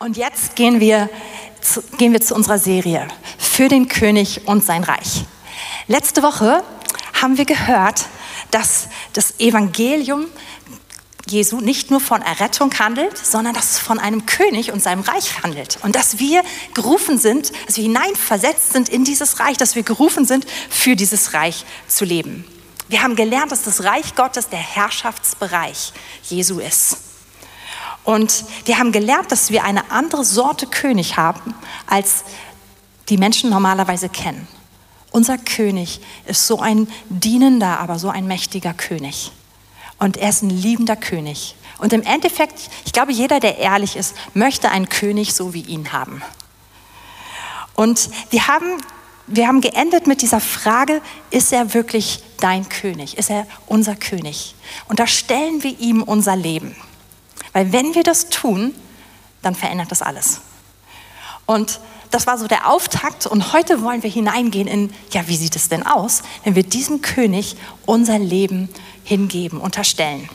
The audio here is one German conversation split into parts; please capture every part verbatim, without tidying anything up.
Und jetzt gehen wir, zu, gehen wir zu unserer Serie für den König und sein Reich. Letzte Woche haben wir gehört, dass das Evangelium Jesu nicht nur von Errettung handelt, sondern dass es von einem König und seinem Reich handelt. Und dass wir gerufen sind, dass wir hineinversetzt sind in dieses Reich, dass wir gerufen sind, für dieses Reich zu leben. Wir haben gelernt, dass das Reich Gottes der Herrschaftsbereich Jesu ist. Und wir haben gelernt, dass wir eine andere Sorte König haben, als die Menschen normalerweise kennen. Unser König ist so ein dienender, aber so ein mächtiger König. Und er ist ein liebender König. Und im Endeffekt, ich glaube, jeder, der ehrlich ist, möchte einen König so wie ihn haben. Und wir haben, wir haben geendet mit dieser Frage, ist er wirklich dein König? Ist er unser König? Und da stellen wir ihm unser Leben. Weil wenn wir das tun, dann verändert das alles. Und das war so der Auftakt. Und heute wollen wir hineingehen in, ja, wie sieht es denn aus, wenn wir diesem König unser Leben hingeben, unterstellen.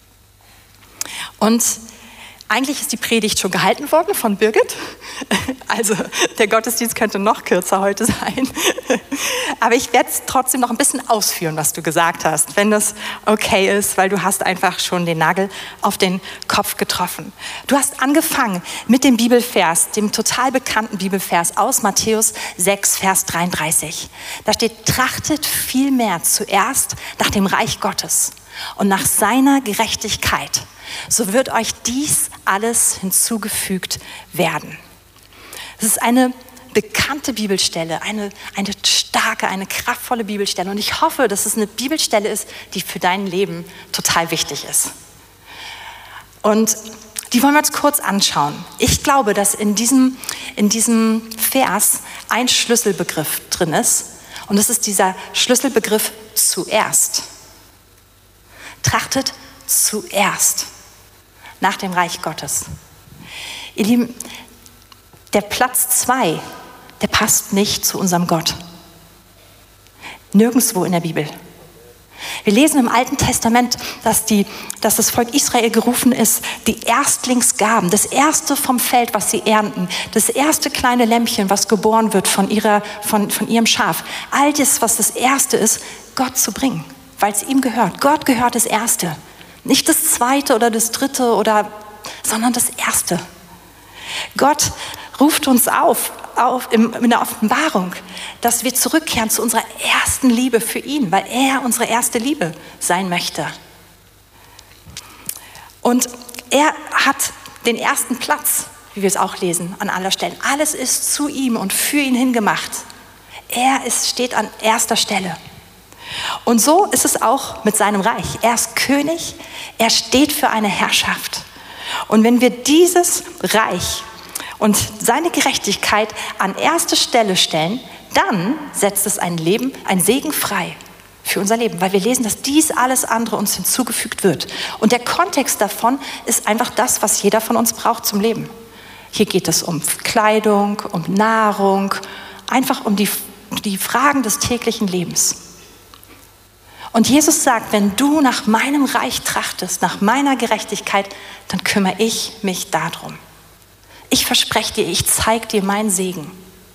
Und eigentlich ist die Predigt schon gehalten worden von Birgit. Also der Gottesdienst könnte noch kürzer heute sein. Aber ich werde es trotzdem noch ein bisschen ausführen, was du gesagt hast, wenn das okay ist, weil du hast einfach schon den Nagel auf den Kopf getroffen. Du hast angefangen mit dem Bibelvers, dem total bekannten Bibelvers aus Matthäus sechs, Vers dreiunddreißig. Da steht, trachtet vielmehr zuerst nach dem Reich Gottes und nach seiner Gerechtigkeit. So wird euch dies alles hinzugefügt werden. Es ist eine bekannte Bibelstelle, eine, eine starke, eine kraftvolle Bibelstelle. Und ich hoffe, dass es eine Bibelstelle ist, die für dein Leben total wichtig ist. Und die wollen wir uns kurz anschauen. Ich glaube, dass in diesem, in diesem Vers ein Schlüsselbegriff drin ist. Und das ist dieser Schlüsselbegriff zuerst. Trachtet zuerst nach dem Reich Gottes. Ihr Lieben, der Platz zwei, der passt nicht zu unserem Gott. Nirgendwo in der Bibel. Wir lesen im Alten Testament, dass, die, dass das Volk Israel gerufen ist, die Erstlingsgaben, das erste vom Feld, was sie ernten, das erste kleine Lämmchen, was geboren wird von, ihrer, von, von ihrem Schaf, all das, was das erste ist, Gott zu bringen, weil es ihm gehört. Gott gehört das Erste. Nicht das Zweite oder das Dritte, oder, sondern das Erste. Gott ruft uns auf, auf in, in der Offenbarung, dass wir zurückkehren zu unserer ersten Liebe für ihn, weil er unsere erste Liebe sein möchte. Und er hat den ersten Platz, wie wir es auch lesen, an aller Stellen. Alles ist zu ihm und für ihn hingemacht. Er ist, steht an erster Stelle. Und so ist es auch mit seinem Reich. Er ist König, er steht für eine Herrschaft. Und wenn wir dieses Reich und seine Gerechtigkeit an erste Stelle stellen, dann setzt es ein Leben, ein Segen frei für unser Leben, weil wir lesen, dass dies alles andere uns hinzugefügt wird. Und der Kontext davon ist einfach das, was jeder von uns braucht zum Leben. Hier geht es um Kleidung, um Nahrung, einfach um die, die Fragen des täglichen Lebens. Und Jesus sagt, wenn du nach meinem Reich trachtest, nach meiner Gerechtigkeit, dann kümmere ich mich darum. Ich verspreche dir, ich zeige dir meinen Segen.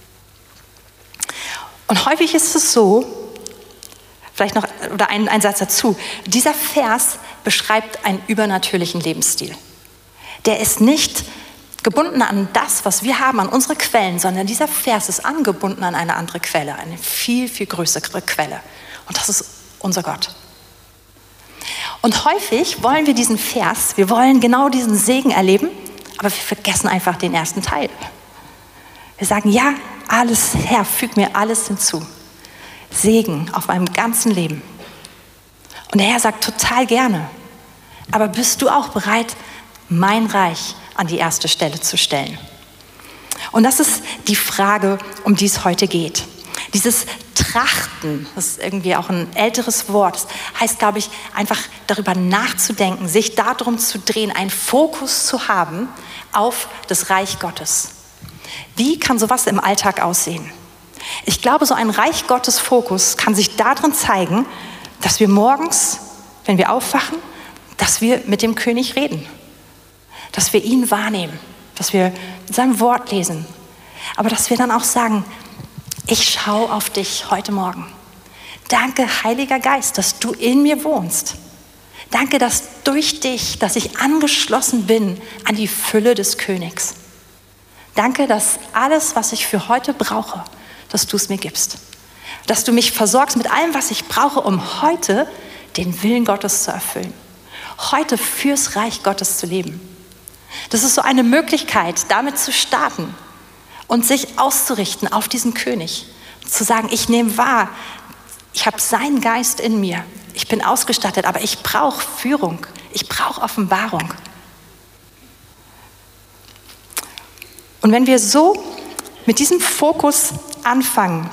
Und häufig ist es so, vielleicht noch oder ein, ein Satz dazu, dieser Vers beschreibt einen übernatürlichen Lebensstil. Der ist nicht gebunden an das, was wir haben, an unsere Quellen, sondern dieser Vers ist angebunden an eine andere Quelle, eine viel, viel größere Quelle. Und das ist unser Gott. Und häufig wollen wir diesen Vers, wir wollen genau diesen Segen erleben, aber wir vergessen einfach den ersten Teil. Wir sagen, ja, alles, Herr, füg mir alles hinzu. Segen auf meinem ganzen Leben. Und der Herr sagt total gerne, aber bist du auch bereit, mein Reich an die erste Stelle zu stellen? Und das ist die Frage, um die es heute geht. Dieses Trachten, das ist irgendwie auch ein älteres Wort, das heißt, glaube ich, einfach darüber nachzudenken, sich darum zu drehen, einen Fokus zu haben auf das Reich Gottes. Wie kann sowas im Alltag aussehen? Ich glaube, so ein Reich Gottes Fokus kann sich darin zeigen, dass wir morgens, wenn wir aufwachen, dass wir mit dem König reden, dass wir ihn wahrnehmen, dass wir sein Wort lesen, aber dass wir dann auch sagen, ich schaue auf dich heute Morgen. Danke, Heiliger Geist, dass du in mir wohnst. Danke, dass durch dich, dass ich angeschlossen bin an die Fülle des Königs. Danke, dass alles, was ich für heute brauche, dass du es mir gibst. Dass du mich versorgst mit allem, was ich brauche, um heute den Willen Gottes zu erfüllen. Heute fürs Reich Gottes zu leben. Das ist so eine Möglichkeit, damit zu starten und sich auszurichten auf diesen König. Zu sagen, ich nehme wahr, ich habe seinen Geist in mir. Ich bin ausgestattet, aber ich brauche Führung. Ich brauche Offenbarung. Und wenn wir so mit diesem Fokus anfangen,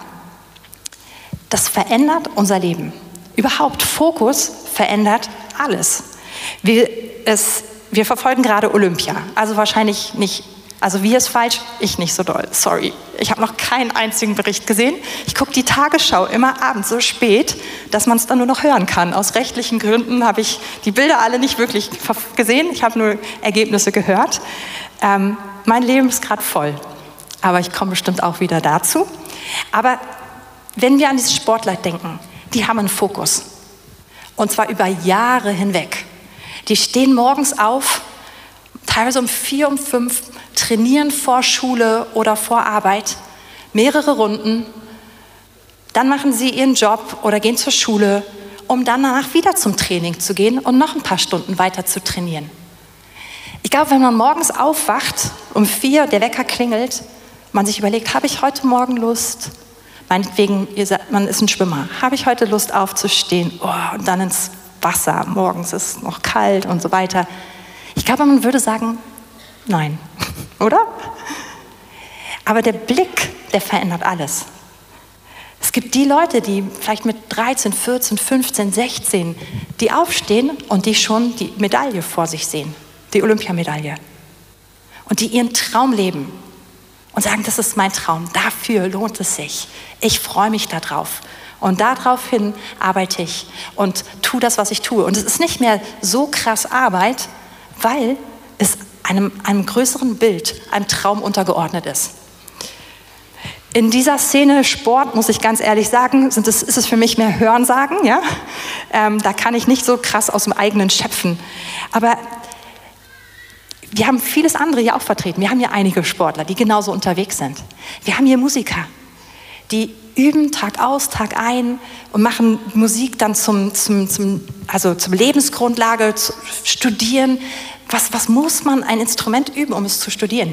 das verändert unser Leben. Überhaupt, Fokus verändert alles. Wir, es, wir verfolgen gerade Olympia, also wahrscheinlich nicht, also wir ist falsch, ich nicht so doll, sorry. Ich habe noch keinen einzigen Bericht gesehen. Ich gucke die Tagesschau immer abends so spät, dass man es dann nur noch hören kann. Aus rechtlichen Gründen habe ich die Bilder alle nicht wirklich gesehen, ich habe nur Ergebnisse gehört. Ähm, mein Leben ist gerade voll, aber ich komme bestimmt auch wieder dazu. Aber wenn wir an diese Sportler denken, die haben einen Fokus. Und zwar über Jahre hinweg. Die stehen morgens auf, teilweise um vier, um fünf, trainieren vor Schule oder vor Arbeit, mehrere Runden. Dann machen sie ihren Job oder gehen zur Schule, um dann danach wieder zum Training zu gehen und noch ein paar Stunden weiter zu trainieren. Ich glaube, wenn man morgens aufwacht, um vier, der Wecker klingelt, man sich überlegt, habe ich heute Morgen Lust? Meinetwegen, ihr sagt, man ist ein Schwimmer. Habe ich heute Lust aufzustehen? Oh, und dann ins Wasser. Morgens ist es noch kalt und so weiter. Ich glaube, man würde sagen, nein. Oder? Aber der Blick, der verändert alles. Es gibt die Leute, die vielleicht mit dreizehn, vierzehn, fünfzehn, sechzehn, die aufstehen und die schon die Medaille vor sich sehen. Die Olympiamedaille. Und die ihren Traum leben. Und sagen, das ist mein Traum, dafür lohnt es sich. Ich freue mich darauf. Und daraufhin arbeite ich und tue das, was ich tue. Und es ist nicht mehr so krass Arbeit, weil es einem, einem größeren Bild, einem Traum untergeordnet ist. In dieser Szene Sport, muss ich ganz ehrlich sagen, sind es, ist es für mich mehr Hörensagen. Ja? Ähm, da kann ich nicht so krass aus dem eigenen schöpfen. Aber wir haben vieles andere hier auch vertreten. Wir haben hier einige Sportler, die genauso unterwegs sind. Wir haben hier Musiker, die üben Tag aus, Tag ein und machen Musik dann zum, zum, zum, also zum Lebensgrundlage, zu studieren. Was, was muss man ein Instrument üben, um es zu studieren?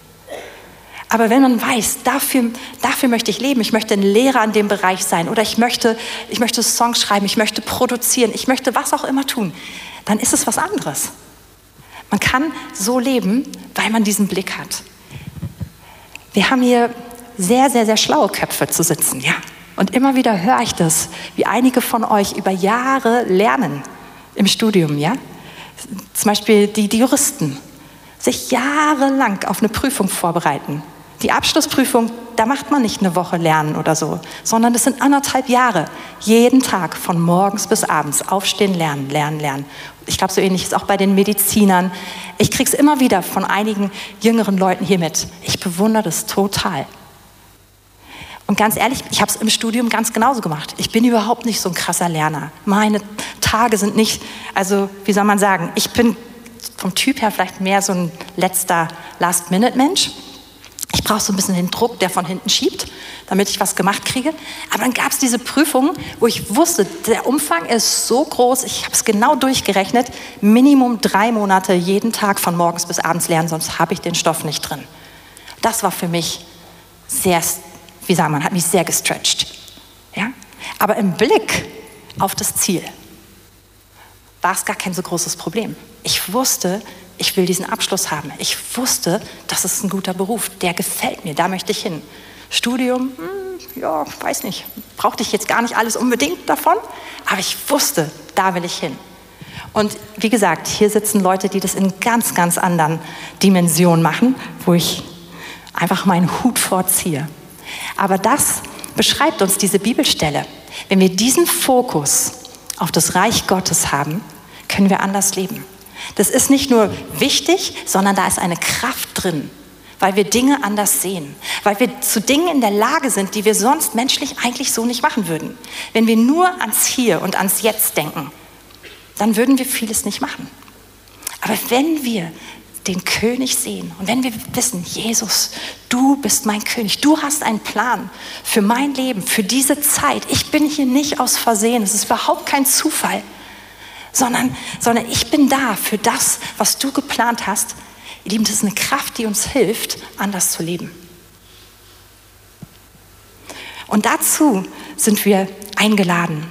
Aber wenn man weiß, dafür, dafür möchte ich leben, ich möchte ein Lehrer in dem Bereich sein oder ich möchte, ich möchte Songs schreiben, ich möchte produzieren, ich möchte was auch immer tun, dann ist es was anderes. Man kann so leben, weil man diesen Blick hat. Wir haben hier sehr, sehr, sehr schlaue Köpfe zu sitzen, ja. Und immer wieder höre ich das, wie einige von euch über Jahre lernen im Studium, ja. Zum Beispiel die, die Juristen, sich jahrelang auf eine Prüfung vorbereiten. Die Abschlussprüfung, da macht man nicht eine Woche lernen oder so, sondern das sind anderthalb Jahre. Jeden Tag von morgens bis abends aufstehen, lernen, lernen, lernen. Ich glaube, so ähnlich ist auch bei den Medizinern. Ich kriege es immer wieder von einigen jüngeren Leuten hier mit. Ich bewundere das total. Und ganz ehrlich, ich habe es im Studium ganz genauso gemacht. Ich bin überhaupt nicht so ein krasser Lerner. Meine Tage sind nicht, also wie soll man sagen, ich bin vom Typ her vielleicht mehr so ein letzter Last-Minute-Mensch. Ich brauche so ein bisschen den Druck, der von hinten schiebt, damit ich was gemacht kriege. Aber dann gab es diese Prüfungen, wo ich wusste, der Umfang ist so groß, ich habe es genau durchgerechnet, Minimum drei Monate jeden Tag von morgens bis abends lernen, sonst habe ich den Stoff nicht drin. Das war für mich sehr, wie sagt man, hat mich sehr gestretched. Ja? Aber im Blick auf das Ziel war es gar kein so großes Problem. Ich wusste, ich will diesen Abschluss haben. Ich wusste, das ist ein guter Beruf, der gefällt mir, da möchte ich hin. Studium, hm, ja, weiß nicht, brauchte ich jetzt gar nicht alles unbedingt davon, aber ich wusste, da will ich hin. Und wie gesagt, hier sitzen Leute, die das in ganz, ganz anderen Dimensionen machen, wo ich einfach meinen Hut vorziehe. Aber das beschreibt uns diese Bibelstelle. Wenn wir diesen Fokus auf das Reich Gottes haben, können wir anders leben. Das ist nicht nur wichtig, sondern da ist eine Kraft drin, weil wir Dinge anders sehen, weil wir zu Dingen in der Lage sind, die wir sonst menschlich eigentlich so nicht machen würden. Wenn wir nur ans Hier und ans Jetzt denken, dann würden wir vieles nicht machen. Aber wenn wir den König sehen und wenn wir wissen, Jesus, du bist mein König, du hast einen Plan für mein Leben, für diese Zeit. Ich bin hier nicht aus Versehen, es ist überhaupt kein Zufall, sondern, sondern ich bin da für das, was du geplant hast. Ihr Lieben, das ist eine Kraft, die uns hilft, anders zu leben. Und dazu sind wir eingeladen,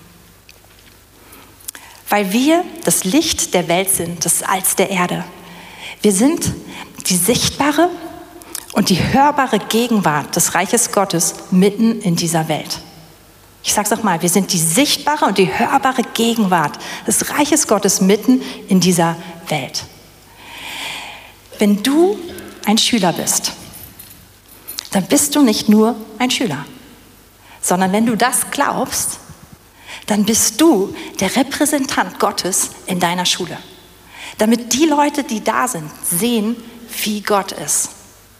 weil wir das Licht der Welt sind, das Salz der Erde. Wir sind die sichtbare und die hörbare Gegenwart des Reiches Gottes mitten in dieser Welt. Ich sage es auch mal, wir sind die sichtbare und die hörbare Gegenwart des Reiches Gottes mitten in dieser Welt. Wenn du ein Schüler bist, dann bist du nicht nur ein Schüler, sondern wenn du das glaubst, dann bist du der Repräsentant Gottes in deiner Schule. Damit die Leute, die da sind, sehen, wie Gott ist.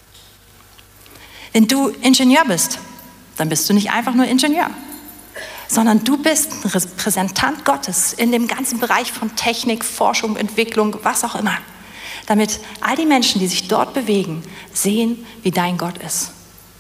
Wenn du Ingenieur bist, dann bist du nicht einfach nur Ingenieur, sondern du bist ein Repräsentant Gottes in dem ganzen Bereich von Technik, Forschung, Entwicklung, was auch immer. Damit all die Menschen, die sich dort bewegen, sehen, wie dein Gott ist.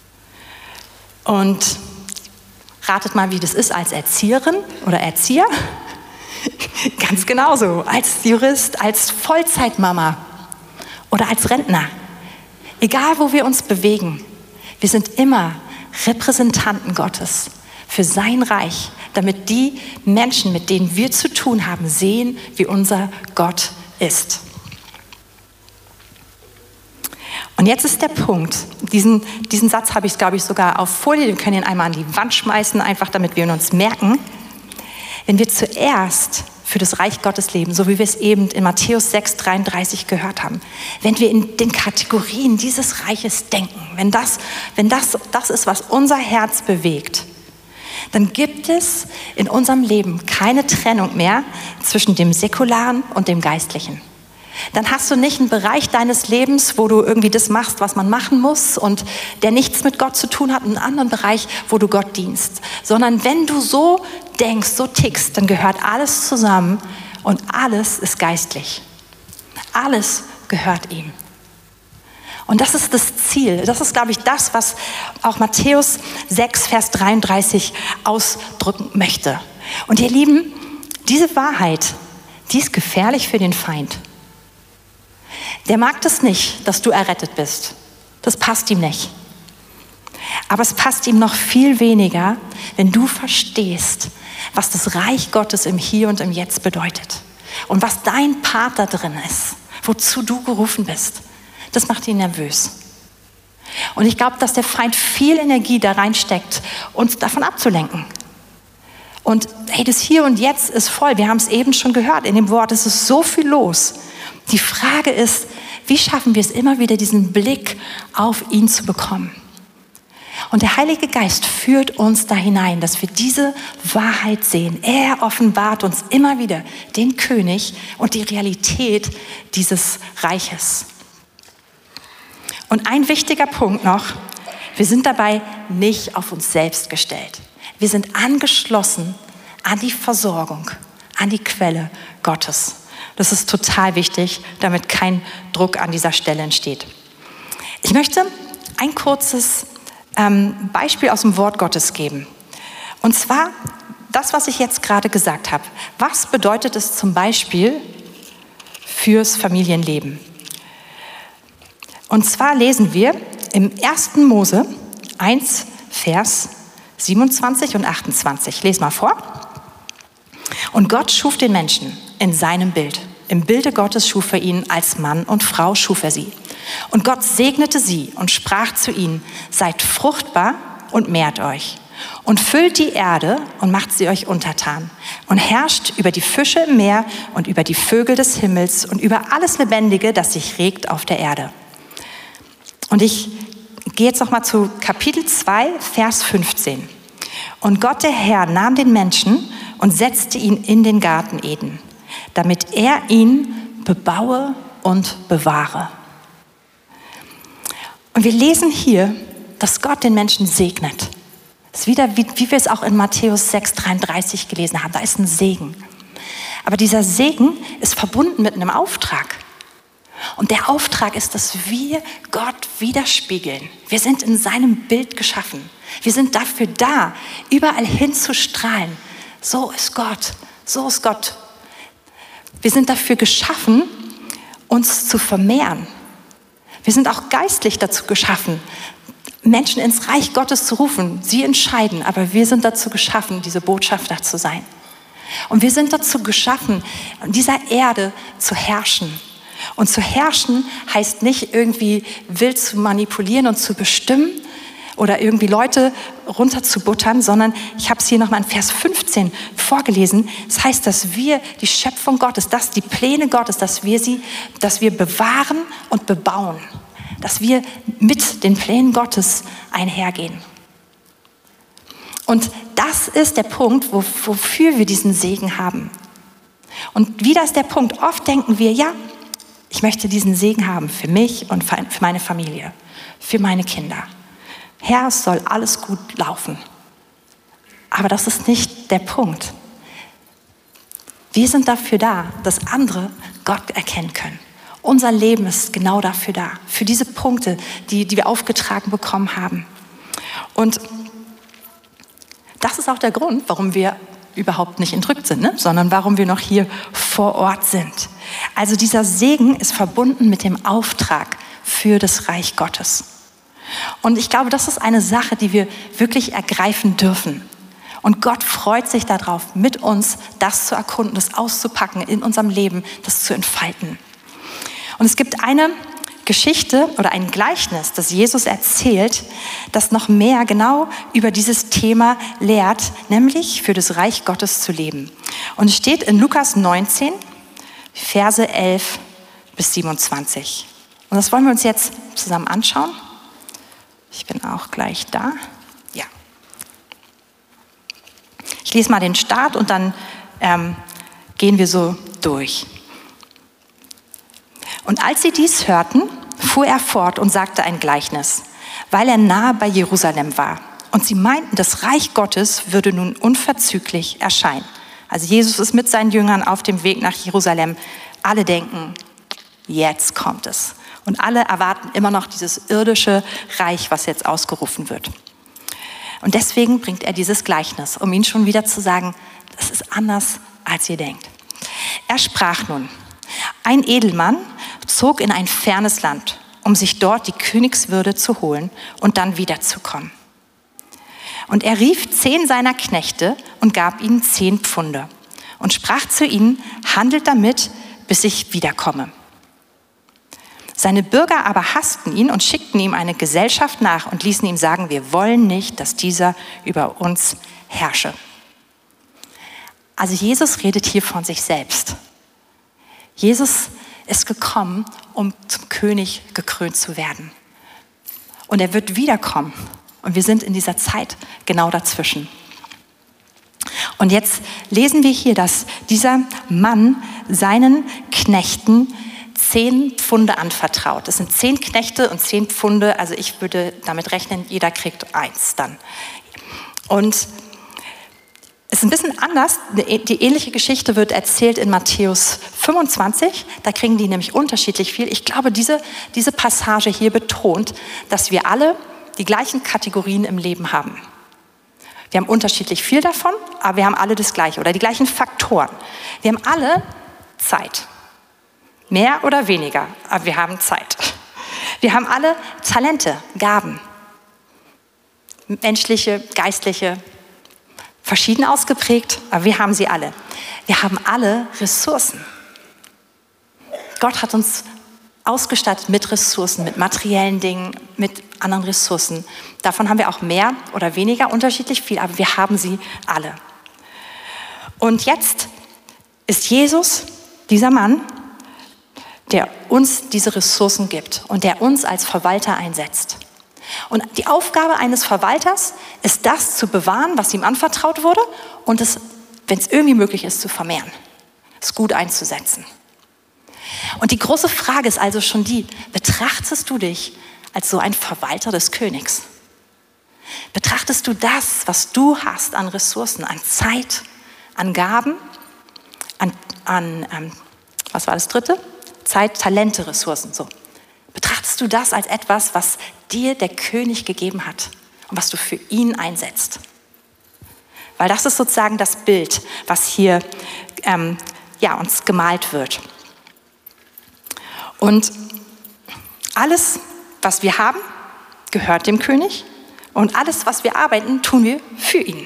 Und ratet mal, wie das ist als Erzieherin oder Erzieher. Ganz genauso, als Jurist, als Vollzeitmama oder als Rentner. Egal, wo wir uns bewegen, wir sind immer Repräsentanten Gottes für sein Reich, damit die Menschen, mit denen wir zu tun haben, sehen, wie unser Gott ist. Und jetzt ist der Punkt, diesen, diesen Satz habe ich, glaube ich, sogar auf Folie, den können wir einmal an die Wand schmeißen, einfach damit wir uns merken. Wenn wir zuerst für das Reich Gottes leben, so wie wir es eben in Matthäus sechs dreiunddreißig gehört haben, wenn wir in den Kategorien dieses Reiches denken, wenn das, wenn das, das ist, was unser Herz bewegt, dann gibt es in unserem Leben keine Trennung mehr zwischen dem Säkularen und dem Geistlichen. Dann hast du nicht einen Bereich deines Lebens, wo du irgendwie das machst, was man machen muss und der nichts mit Gott zu tun hat, einen anderen Bereich, wo du Gott dienst. Sondern wenn du so denkst, so tickst, dann gehört alles zusammen und alles ist geistlich. Alles gehört ihm. Und das ist das Ziel. Das ist, glaube ich, das, was auch Matthäus sechs, Vers dreiunddreißig ausdrücken möchte. Und ihr Lieben, diese Wahrheit, die ist gefährlich für den Feind. Der mag das nicht, dass du errettet bist. Das passt ihm nicht. Aber es passt ihm noch viel weniger, wenn du verstehst, was das Reich Gottes im Hier und im Jetzt bedeutet. Und was dein Part da drin ist, wozu du gerufen bist. Das macht ihn nervös. Und ich glaube, dass der Feind viel Energie da reinsteckt, uns davon abzulenken. Und hey, das Hier und Jetzt ist voll. Wir haben es eben schon gehört in dem Wort. Es ist so viel los. Die Frage ist, wie schaffen wir es immer wieder, diesen Blick auf ihn zu bekommen? Und der Heilige Geist führt uns da hinein, dass wir diese Wahrheit sehen. Er offenbart uns immer wieder den König und die Realität dieses Reiches. Und ein wichtiger Punkt noch, wir sind dabei nicht auf uns selbst gestellt. Wir sind angeschlossen an die Versorgung, an die Quelle Gottes. Das ist total wichtig, damit kein Druck an dieser Stelle entsteht. Ich möchte ein kurzes ähm, Beispiel aus dem Wort Gottes geben. Und zwar das, was ich jetzt gerade gesagt habe. Was bedeutet es zum Beispiel fürs Familienleben? Und zwar lesen wir im ersten Mose eins, Vers siebenundzwanzig und achtundzwanzig. Ich lese mal vor. Und Gott schuf den Menschen in seinem Bild. Im Bilde Gottes schuf er ihn, als Mann und Frau schuf er sie. Und Gott segnete sie und sprach zu ihnen, seid fruchtbar und mehrt euch. Und füllt die Erde und macht sie euch untertan. Und herrscht über die Fische im Meer und über die Vögel des Himmels und über alles Lebendige, das sich regt auf der Erde. Und ich gehe jetzt noch mal zu Kapitel zwei, Vers fünfzehn. Und Gott, der Herr, nahm den Menschen und setzte ihn in den Garten Eden, damit er ihn bebaue und bewahre. Und wir lesen hier, dass Gott den Menschen segnet. Das ist wieder, wie, wie wir es auch in Matthäus sechs dreiunddreißig gelesen haben. Da ist ein Segen. Aber dieser Segen ist verbunden mit einem Auftrag. Und der Auftrag ist, dass wir Gott widerspiegeln. Wir sind in seinem Bild geschaffen. Wir sind dafür da, überall hin zu strahlen. So ist Gott. So ist Gott. Wir sind dafür geschaffen, uns zu vermehren. Wir sind auch geistlich dazu geschaffen, Menschen ins Reich Gottes zu rufen. Sie entscheiden, aber wir sind dazu geschaffen, diese Botschafter zu sein. Und wir sind dazu geschaffen, an dieser Erde zu herrschen. Und zu herrschen heißt nicht irgendwie wild zu manipulieren und zu bestimmen oder irgendwie Leute runterzubuttern, sondern ich habe es hier nochmal in Vers fünfzehn vorgelesen. Das heißt, dass wir die Schöpfung Gottes, dass die Pläne Gottes, dass wir sie, dass wir bewahren und bebauen. Dass wir mit den Plänen Gottes einhergehen. Und das ist der Punkt, wo, wofür wir diesen Segen haben. Und wieder ist der Punkt, oft denken wir, ja, ich möchte diesen Segen haben für mich und für meine Familie, für meine Kinder. Herr, es soll alles gut laufen. Aber das ist nicht der Punkt. Wir sind dafür da, dass andere Gott erkennen können. Unser Leben ist genau dafür da, für diese Punkte, die, die wir aufgetragen bekommen haben. Und das ist auch der Grund, warum wir überhaupt nicht entrückt sind, ne? sondern warum wir noch hier vor Ort sind. Also dieser Segen ist verbunden mit dem Auftrag für das Reich Gottes. Und ich glaube, das ist eine Sache, die wir wirklich ergreifen dürfen. Und Gott freut sich darauf, mit uns das zu erkunden, das auszupacken in unserem Leben, das zu entfalten. Und es gibt eine Geschichte oder ein Gleichnis, das Jesus erzählt, das noch mehr genau über dieses Thema lehrt, nämlich für das Reich Gottes zu leben. Und es steht in Lukas neunzehn, Verse elf bis siebenundzwanzig. Und das wollen wir uns jetzt zusammen anschauen. Ich bin auch gleich da. Ja. Ich lese mal den Start und dann ähm, gehen wir so durch. Und als sie dies hörten, fuhr er fort und sagte ein Gleichnis, weil er nahe bei Jerusalem war. Und sie meinten, das Reich Gottes würde nun unverzüglich erscheinen. Also Jesus ist mit seinen Jüngern auf dem Weg nach Jerusalem. Alle denken, jetzt kommt es. Und alle erwarten immer noch dieses irdische Reich, was jetzt ausgerufen wird. Und deswegen bringt er dieses Gleichnis, um ihnen schon wieder zu sagen, das ist anders, als ihr denkt. Er sprach nun, ein Edelmann zog in ein fernes Land, um sich dort die Königswürde zu holen und dann wiederzukommen. Und er rief zehn seiner Knechte und gab ihnen zehn Pfunde und sprach zu ihnen, handelt damit, bis ich wiederkomme. Seine Bürger aber hassten ihn und schickten ihm eine Gesellschaft nach und ließen ihm sagen, wir wollen nicht, dass dieser über uns herrsche. Also Jesus redet hier von sich selbst. Jesus ist gekommen, um zum König gekrönt zu werden. Und er wird wiederkommen. Und wir sind in dieser Zeit genau dazwischen. Und jetzt lesen wir hier, dass dieser Mann seinen Knechten zehn Pfunde anvertraut. Das sind zehn Knechte und zehn Pfunde. Also ich würde damit rechnen, jeder kriegt eins dann. Und es ist ein bisschen anders. Die ähnliche Geschichte wird erzählt in Matthäus fünfundzwanzig. Da kriegen die nämlich unterschiedlich viel. Ich glaube, diese, diese Passage hier betont, dass wir alle die gleichen Kategorien im Leben haben. Wir haben unterschiedlich viel davon, aber wir haben alle das Gleiche oder die gleichen Faktoren. Wir haben alle Zeit. Mehr oder weniger, aber wir haben Zeit. Wir haben alle Talente, Gaben. Menschliche, geistliche, verschieden ausgeprägt, aber wir haben sie alle. Wir haben alle Ressourcen. Gott hat uns ausgestattet mit Ressourcen, mit materiellen Dingen, mit anderen Ressourcen. Davon haben wir auch mehr oder weniger, unterschiedlich viel, aber wir haben sie alle. Und jetzt ist Jesus, dieser Mann, der uns diese Ressourcen gibt und der uns als Verwalter einsetzt. Und die Aufgabe eines Verwalters ist das zu bewahren, was ihm anvertraut wurde und es, wenn es irgendwie möglich ist, zu vermehren, es gut einzusetzen. Und die große Frage ist also schon die, betrachtest du dich als so ein Verwalter des Königs? Betrachtest du das, was du hast an Ressourcen, an Zeit, an Gaben, an, an ähm, was war das dritte? Zeit, Talente, Ressourcen, so. Betrachtest du das als etwas, was dir der König gegeben hat und was du für ihn einsetzt? Weil das ist sozusagen das Bild, was hier ähm, ja, uns gemalt wird. Und alles, was wir haben, gehört dem König. Und alles, was wir arbeiten, tun wir für ihn.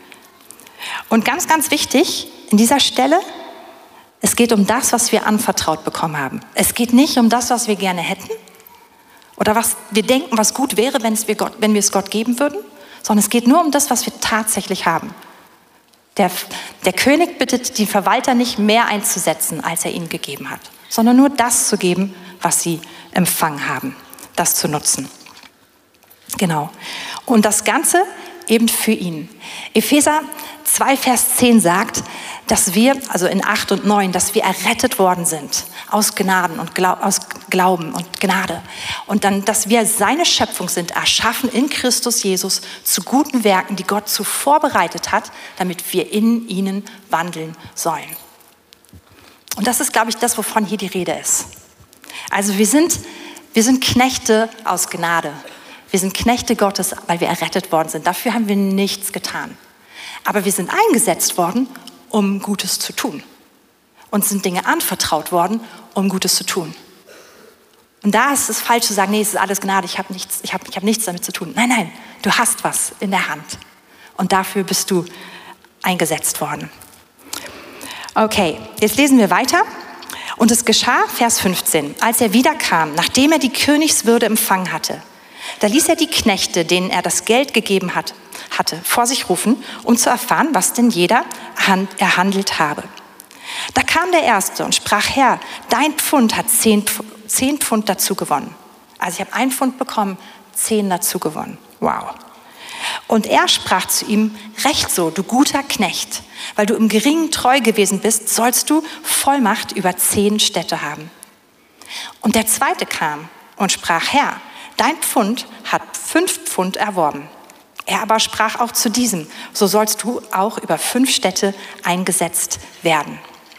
Und ganz, ganz wichtig in dieser Stelle, es geht um das, was wir anvertraut bekommen haben. Es geht nicht um das, was wir gerne hätten oder was wir denken, was gut wäre, wenn, es wir, Gott, wenn wir es Gott geben würden, sondern es geht nur um das, was wir tatsächlich haben. Der, der König bittet die Verwalter nicht mehr einzusetzen, als er ihnen gegeben hat, sondern nur das zu geben, was sie empfangen haben, das zu nutzen. Genau. Und das Ganze eben für ihn. Epheser zwei, Vers zehn sagt, dass wir, also in acht und neun, dass wir errettet worden sind aus Gnaden und Glau- aus Glauben und Gnade. Und dann, dass wir seine Schöpfung sind, erschaffen in Christus Jesus zu guten Werken, die Gott zuvor bereitet hat, damit wir in ihnen wandeln sollen. Und das ist, glaube ich, das, wovon hier die Rede ist. Also wir sind, wir sind Knechte aus Gnade. Wir sind Knechte Gottes, weil wir errettet worden sind. Dafür haben wir nichts getan. Aber wir sind eingesetzt worden, um Gutes zu tun. Und sind Dinge anvertraut worden, um Gutes zu tun. Und da ist es falsch zu sagen, nee, es ist alles Gnade, ich habe nichts, ich hab, ich hab nichts damit zu tun. Nein, nein, du hast was in der Hand. Und dafür bist du eingesetzt worden. Okay, jetzt lesen wir weiter. Und es geschah, Vers fünfzehn, als er wiederkam, nachdem er die Königswürde empfangen hatte, da ließ er die Knechte, denen er das Geld gegeben hat, hatte, vor sich rufen, um zu erfahren, was denn jeder erhandelt habe. Da kam der Erste und sprach, Herr, dein Pfund hat zehn, zehn Pfund dazu gewonnen. Also ich habe ein Pfund bekommen, zehn dazu gewonnen. Wow. Und er sprach zu ihm, recht so, du guter Knecht, weil du im Geringen treu gewesen bist, sollst du Vollmacht über zehn Städte haben. Und der Zweite kam und sprach, Herr, dein Pfund hat fünf Pfund erworben. Er aber sprach auch zu diesem, so sollst du auch über fünf Städte eingesetzt werden.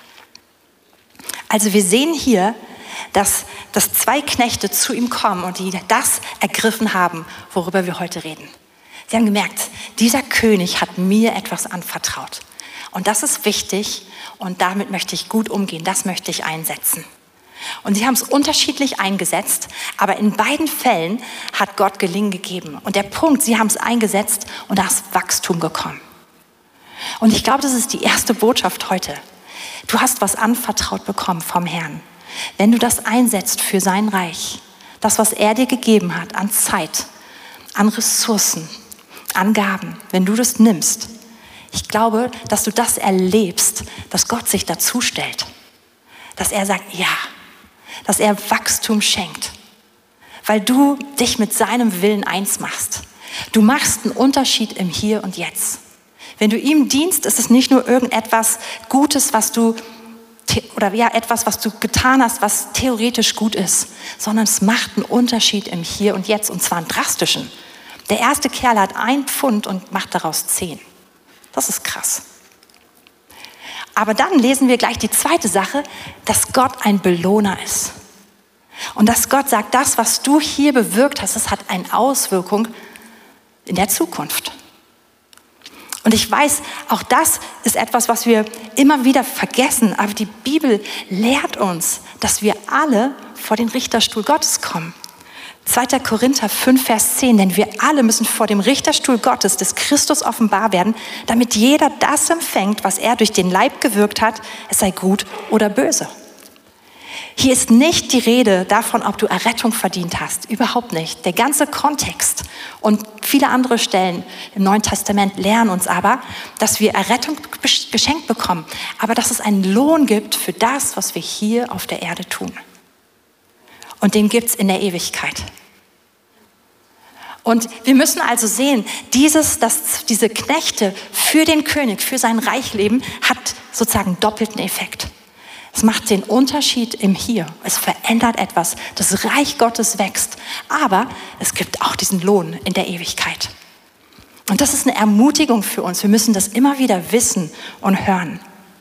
Also wir sehen hier, dass, dass zwei Knechte zu ihm kommen und die das ergriffen haben, worüber wir heute reden. Sie haben gemerkt, dieser König hat mir etwas anvertraut. Und das ist wichtig und damit möchte ich gut umgehen, das möchte ich einsetzen. Und sie haben es unterschiedlich eingesetzt, aber in beiden Fällen hat Gott Gelingen gegeben. Und der Punkt, sie haben es eingesetzt und da ist Wachstum gekommen. Und ich glaube, das ist die erste Botschaft heute. Du hast was anvertraut bekommen vom Herrn. Wenn du das einsetzt für sein Reich, das, was er dir gegeben hat an Zeit, an Ressourcen, an Gaben, wenn du das nimmst, ich glaube, dass du das erlebst, dass Gott sich dazu stellt. Dass er sagt, ja, dass er Wachstum schenkt, weil du dich mit seinem Willen eins machst. Du machst einen Unterschied im Hier und Jetzt. Wenn du ihm dienst, ist es nicht nur irgendetwas Gutes, was du, oder ja, etwas, was du getan hast, was theoretisch gut ist, sondern es macht einen Unterschied im Hier und Jetzt, und zwar einen drastischen. Der erste Kerl hat ein Pfund und macht daraus zehn. Das ist krass. Aber dann lesen wir gleich die zweite Sache, dass Gott ein Belohner ist. Und dass Gott sagt, das, was du hier bewirkt hast, das hat eine Auswirkung in der Zukunft. Und ich weiß, auch das ist etwas, was wir immer wieder vergessen. Aber die Bibel lehrt uns, dass wir alle vor den Richterstuhl Gottes kommen. zweiter Korinther fünf, Vers zehn, denn wir alle müssen vor dem Richterstuhl Gottes, des Christus, offenbar werden, damit jeder das empfängt, was er durch den Leib gewirkt hat, es sei gut oder böse. Hier ist nicht die Rede davon, ob du Errettung verdient hast. Überhaupt nicht. Der ganze Kontext und viele andere Stellen im Neuen Testament lehren uns aber, dass wir Errettung geschenkt bekommen, aber dass es einen Lohn gibt für das, was wir hier auf der Erde tun. Und den gibt es in der Ewigkeit. Und wir müssen also sehen, dieses, dass diese Knechte für den König, für sein Reich leben, hat sozusagen doppelten Effekt. Es macht den Unterschied im Hier. Es verändert etwas. Das Reich Gottes wächst. Aber es gibt auch diesen Lohn in der Ewigkeit. Und das ist eine Ermutigung für uns. Wir müssen das immer wieder wissen und hören.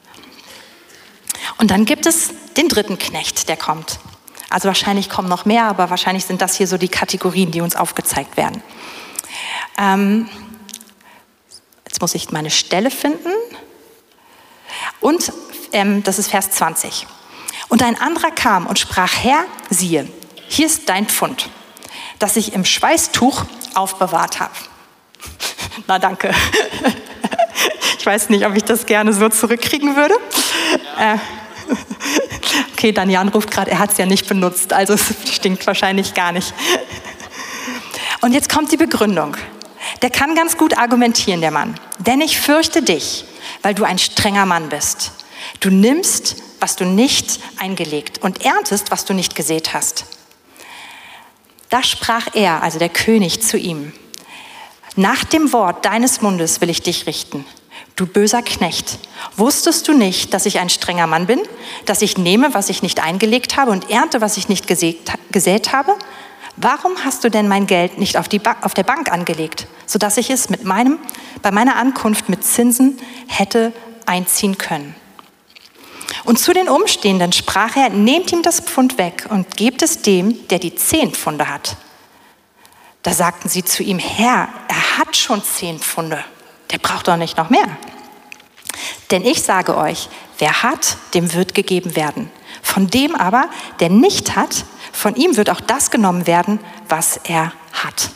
Und dann gibt es den dritten Knecht, der kommt. Also wahrscheinlich kommen noch mehr, aber wahrscheinlich sind das hier so die Kategorien, die uns aufgezeigt werden. Ähm, jetzt muss ich meine Stelle finden. Und ähm, das ist Vers zwanzig. Und ein anderer kam und sprach, Herr, siehe, hier ist dein Pfund, das ich im Schweißtuch aufbewahrt habe. Na danke. Ich weiß nicht, ob ich das gerne so zurückkriegen würde. Ja. Äh, okay, Danian ruft gerade, er hat es ja nicht benutzt, also es stinkt wahrscheinlich gar nicht. Und jetzt kommt die Begründung. Der kann ganz gut argumentieren, der Mann. Denn ich fürchte dich, weil du ein strenger Mann bist. Du nimmst, was du nicht eingelegt und erntest, was du nicht gesät hast. Da sprach er, also der König, zu ihm. Nach dem Wort deines Mundes will ich dich richten. Du böser Knecht, wusstest du nicht, dass ich ein strenger Mann bin, dass ich nehme, was ich nicht eingelegt habe und ernte, was ich nicht gesät, gesät habe? Warum hast du denn mein Geld nicht auf, die ba- auf der Bank angelegt, sodass ich es mit meinem, bei meiner Ankunft mit Zinsen hätte einziehen können? Und zu den Umstehenden sprach er, nehmt ihm das Pfund weg und gebt es dem, der die zehn Pfunde hat. Da sagten sie zu ihm, Herr, er hat schon zehn Pfunde. Der braucht doch nicht noch mehr. Denn ich sage euch, wer hat, dem wird gegeben werden. Von dem aber, der nicht hat, von ihm wird auch das genommen werden, was er hat.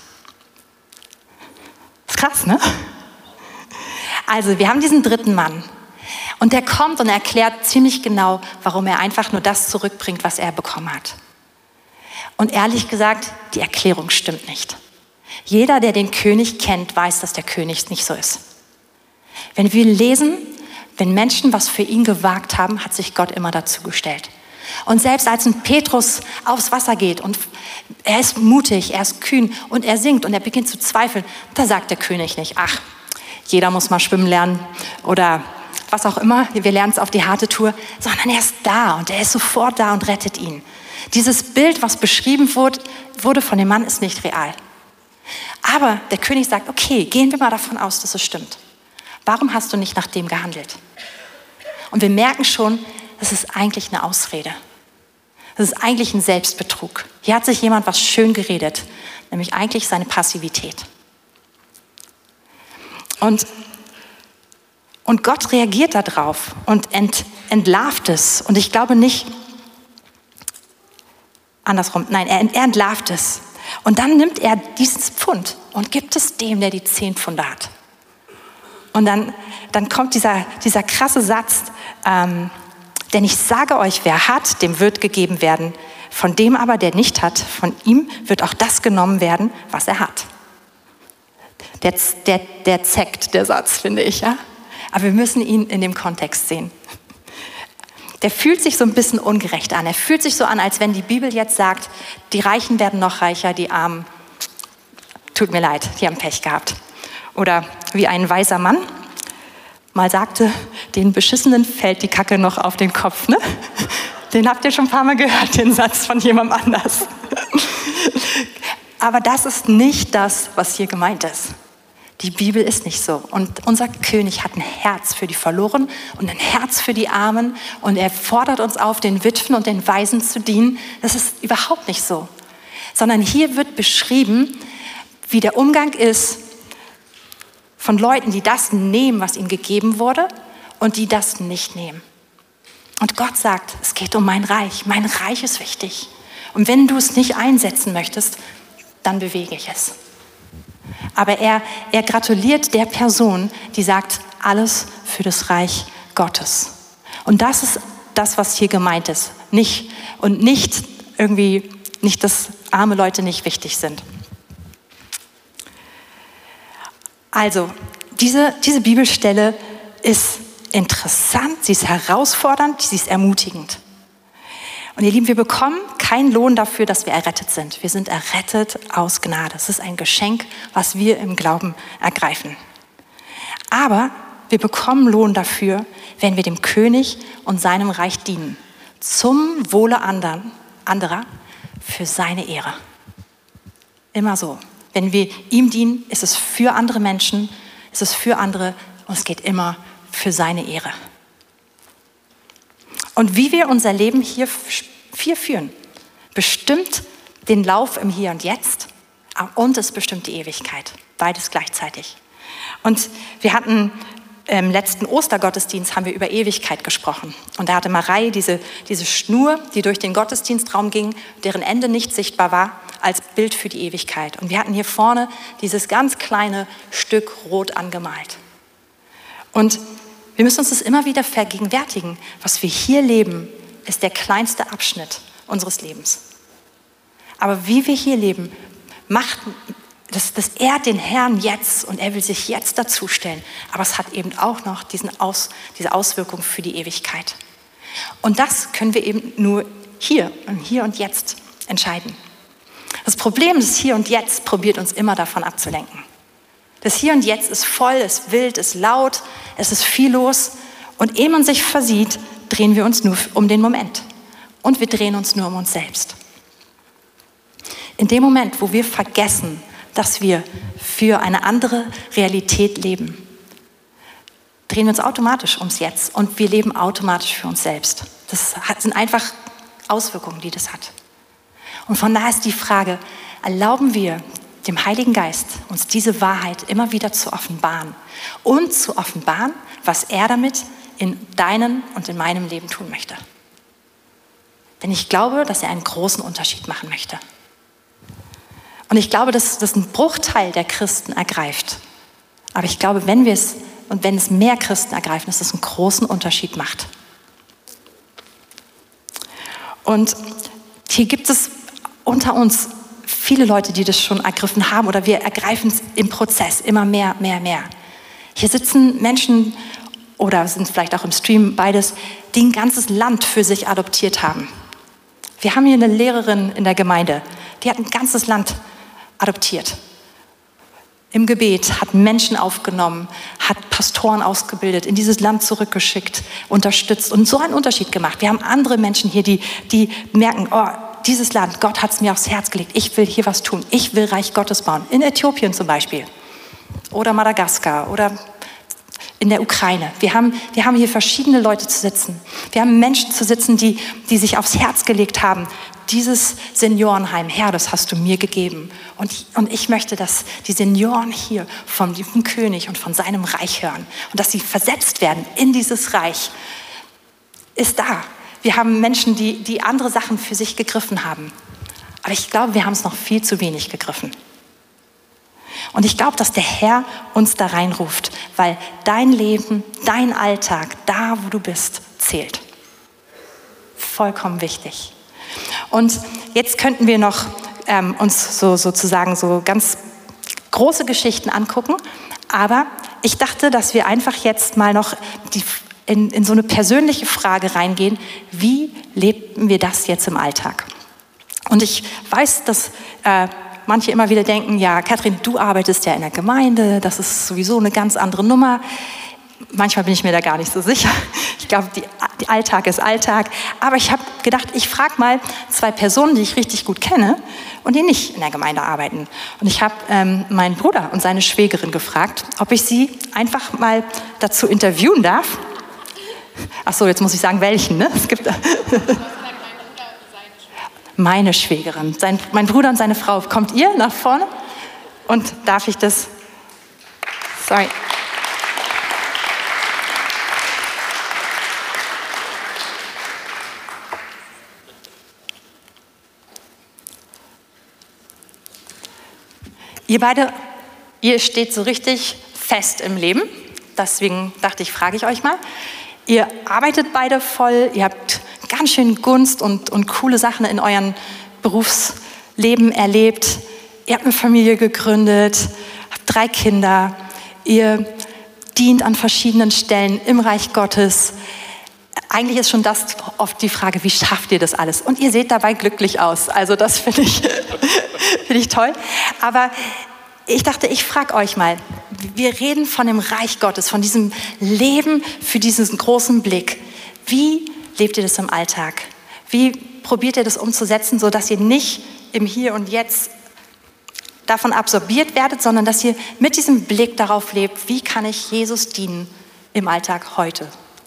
Ist krass, ne? Also, wir haben diesen dritten Mann. Und der kommt und erklärt ziemlich genau, warum er einfach nur das zurückbringt, was er bekommen hat. Und ehrlich gesagt, die Erklärung stimmt nicht. Jeder, der den König kennt, weiß, dass der König nicht so ist. Wenn wir lesen, wenn Menschen was für ihn gewagt haben, hat sich Gott immer dazu gestellt. Und selbst als ein Petrus aufs Wasser geht und er ist mutig, er ist kühn und er singt und er beginnt zu zweifeln, da sagt der König nicht, ach, jeder muss mal schwimmen lernen oder was auch immer, wir lernen es auf die harte Tour, sondern er ist da und er ist sofort da und rettet ihn. Dieses Bild, was beschrieben wurde, wurde von dem Mann, ist nicht real. Aber der König sagt, okay, gehen wir mal davon aus, dass es stimmt. Warum hast du nicht nach dem gehandelt? Und wir merken schon, das ist eigentlich eine Ausrede. Das ist eigentlich ein Selbstbetrug. Hier hat sich jemand was schön geredet, nämlich eigentlich seine Passivität. Und, und Gott reagiert darauf und ent, entlarvt es. Und ich glaube nicht, andersrum, nein, er, er entlarvt es. Und dann nimmt er dieses Pfund und gibt es dem, der die zehn Pfunde hat. Und dann, dann kommt dieser, dieser krasse Satz, ähm, denn ich sage euch, wer hat, dem wird gegeben werden. Von dem aber, der nicht hat, von ihm wird auch das genommen werden, was er hat. Der, der, der zeckt, der Satz, finde ich. Ja? Aber wir müssen ihn in dem Kontext sehen. Der fühlt sich so ein bisschen ungerecht an. Er fühlt sich so an, als wenn die Bibel jetzt sagt, die Reichen werden noch reicher, die Armen, tut mir leid, die haben Pech gehabt. Oder wie ein weiser Mann mal sagte, den Beschissenen fällt die Kacke noch auf den Kopf. Ne? Den habt ihr schon ein paar Mal gehört, den Satz von jemandem anders. Aber das ist nicht das, was hier gemeint ist. Die Bibel ist nicht so. Und unser König hat ein Herz für die Verlorenen und ein Herz für die Armen. Und er fordert uns auf, den Witwen und den Waisen zu dienen. Das ist überhaupt nicht so. Sondern hier wird beschrieben, wie der Umgang ist von Leuten, die das nehmen, was ihnen gegeben wurde, und die das nicht nehmen. Und Gott sagt, es geht um mein Reich. Mein Reich ist wichtig. Und wenn du es nicht einsetzen möchtest, dann bewege ich es. Aber er, er gratuliert der Person, die sagt, alles für das Reich Gottes. Und das ist das, was hier gemeint ist. Nicht, und nicht irgendwie, nicht, dass arme Leute nicht wichtig sind. Also, diese, diese Bibelstelle ist interessant, sie ist herausfordernd, sie ist ermutigend. Und ihr Lieben, wir bekommen keinen Lohn dafür, dass wir errettet sind. Wir sind errettet aus Gnade. Es ist ein Geschenk, was wir im Glauben ergreifen. Aber wir bekommen Lohn dafür, wenn wir dem König und seinem Reich dienen. zum Wohle anderen, anderer für seine Ehre. Immer so. Wenn wir ihm dienen, ist es für andere Menschen, ist es für andere und es geht immer für seine Ehre. Und wie wir unser Leben hier, hier führen, bestimmt den Lauf im Hier und Jetzt und es bestimmt die Ewigkeit. Beides gleichzeitig. Und wir hatten im letzten Ostergottesdienst haben wir über Ewigkeit gesprochen. Und da hatte Marei diese, diese Schnur, die durch den Gottesdienstraum ging, deren Ende nicht sichtbar war, als Bild für die Ewigkeit. Und wir hatten hier vorne dieses ganz kleine Stück rot angemalt. Und wir müssen uns das immer wieder vergegenwärtigen. Was wir hier leben, ist der kleinste Abschnitt unseres Lebens. Aber wie wir hier leben, macht, das, das ehrt den Herrn jetzt und er will sich jetzt dazustellen. Aber es hat eben auch noch diesen Aus, diese Auswirkung für die Ewigkeit. Und das können wir eben nur hier und hier und jetzt entscheiden. Das Problem ist, Hier und Jetzt probiert uns immer davon abzulenken. Das Hier und Jetzt ist voll, ist wild, ist laut, es ist viel los. Und ehe man sich versieht, drehen wir uns nur um den Moment. Und wir drehen uns nur um uns selbst. In dem Moment, wo wir vergessen, dass wir für eine andere Realität leben, drehen wir uns automatisch ums Jetzt und wir leben automatisch für uns selbst. Das sind einfach Auswirkungen, die das hat. Und von daher ist die Frage, erlauben wir dem Heiligen Geist, uns diese Wahrheit immer wieder zu offenbaren und zu offenbaren, was er damit in deinem und in meinem Leben tun möchte. Denn ich glaube, dass er einen großen Unterschied machen möchte. Und ich glaube, dass das ein Bruchteil der Christen ergreift. Aber ich glaube, wenn wir es und wenn es mehr Christen ergreifen, dass es einen großen Unterschied macht. Und hier gibt es unter uns viele Leute, die das schon ergriffen haben oder wir ergreifen es im Prozess immer mehr, mehr, mehr. Hier sitzen Menschen oder sind vielleicht auch im Stream beides, die ein ganzes Land für sich adoptiert haben. Wir haben hier eine Lehrerin in der Gemeinde, die hat ein ganzes Land adoptiert. Im Gebet, hat Menschen aufgenommen, hat Pastoren ausgebildet, in dieses Land zurückgeschickt, unterstützt und so einen Unterschied gemacht. Wir haben andere Menschen hier, die, die merken, oh, dieses Land, Gott hat es mir aufs Herz gelegt, ich will hier was tun, ich will Reich Gottes bauen. In Äthiopien zum Beispiel oder Madagaskar oder in der Ukraine. Wir haben, wir haben hier verschiedene Leute zu sitzen. Wir haben Menschen zu sitzen, die, die sich aufs Herz gelegt haben, dieses Seniorenheim, Herr, das hast du mir gegeben. Und, und ich möchte, dass die Senioren hier vom lieben König und von seinem Reich hören und dass sie versetzt werden in dieses Reich, ist da. Wir haben Menschen, die, die andere Sachen für sich gegriffen haben. Aber ich glaube, wir haben es noch viel zu wenig gegriffen. Und ich glaube, dass der Herr uns da reinruft, weil dein Leben, dein Alltag, da wo du bist, zählt. Vollkommen wichtig. Und jetzt könnten wir noch ähm, uns so, sozusagen so ganz große Geschichten angucken. Aber ich dachte, dass wir einfach jetzt mal noch die, in, in so eine persönliche Frage reingehen. Wie leben wir das jetzt im Alltag? Und ich weiß, dass äh, manche immer wieder denken, ja, Katrin, du arbeitest ja in der Gemeinde, das ist sowieso eine ganz andere Nummer. Manchmal bin ich mir da gar nicht so sicher. Ich glaube, die, die Alltag ist Alltag. Aber ich habe gedacht, ich frage mal zwei Personen, die ich richtig gut kenne und die nicht in der Gemeinde arbeiten. Und ich habe ähm, meinen Bruder und seine Schwägerin gefragt, ob ich sie einfach mal dazu interviewen darf. Ach so, jetzt muss ich sagen, welchen, ne? Es gibt meine Schwägerin, sein, mein Bruder und seine Frau. Kommt ihr nach vorne? Und darf ich das? Sorry. Ihr beide, ihr steht so richtig fest im Leben. Deswegen dachte ich, frage ich euch mal. Ihr arbeitet beide voll, ihr habt ganz schön Gunst und, und coole Sachen in euren Berufsleben erlebt. Ihr habt eine Familie gegründet, habt drei Kinder. Ihr dient an verschiedenen Stellen im Reich Gottes. Eigentlich ist schon das oft die Frage, wie schafft ihr das alles? Und ihr seht dabei glücklich aus. Also das finde ich, finde ich toll. Aber ich dachte, ich frage euch mal, wir reden von dem Reich Gottes, von diesem Leben für diesen großen Blick. Wie lebt ihr das im Alltag? Wie probiert ihr das umzusetzen, sodass ihr nicht im Hier und Jetzt davon absorbiert werdet, sondern dass ihr mit diesem Blick darauf lebt, wie kann ich Jesus dienen im Alltag heute?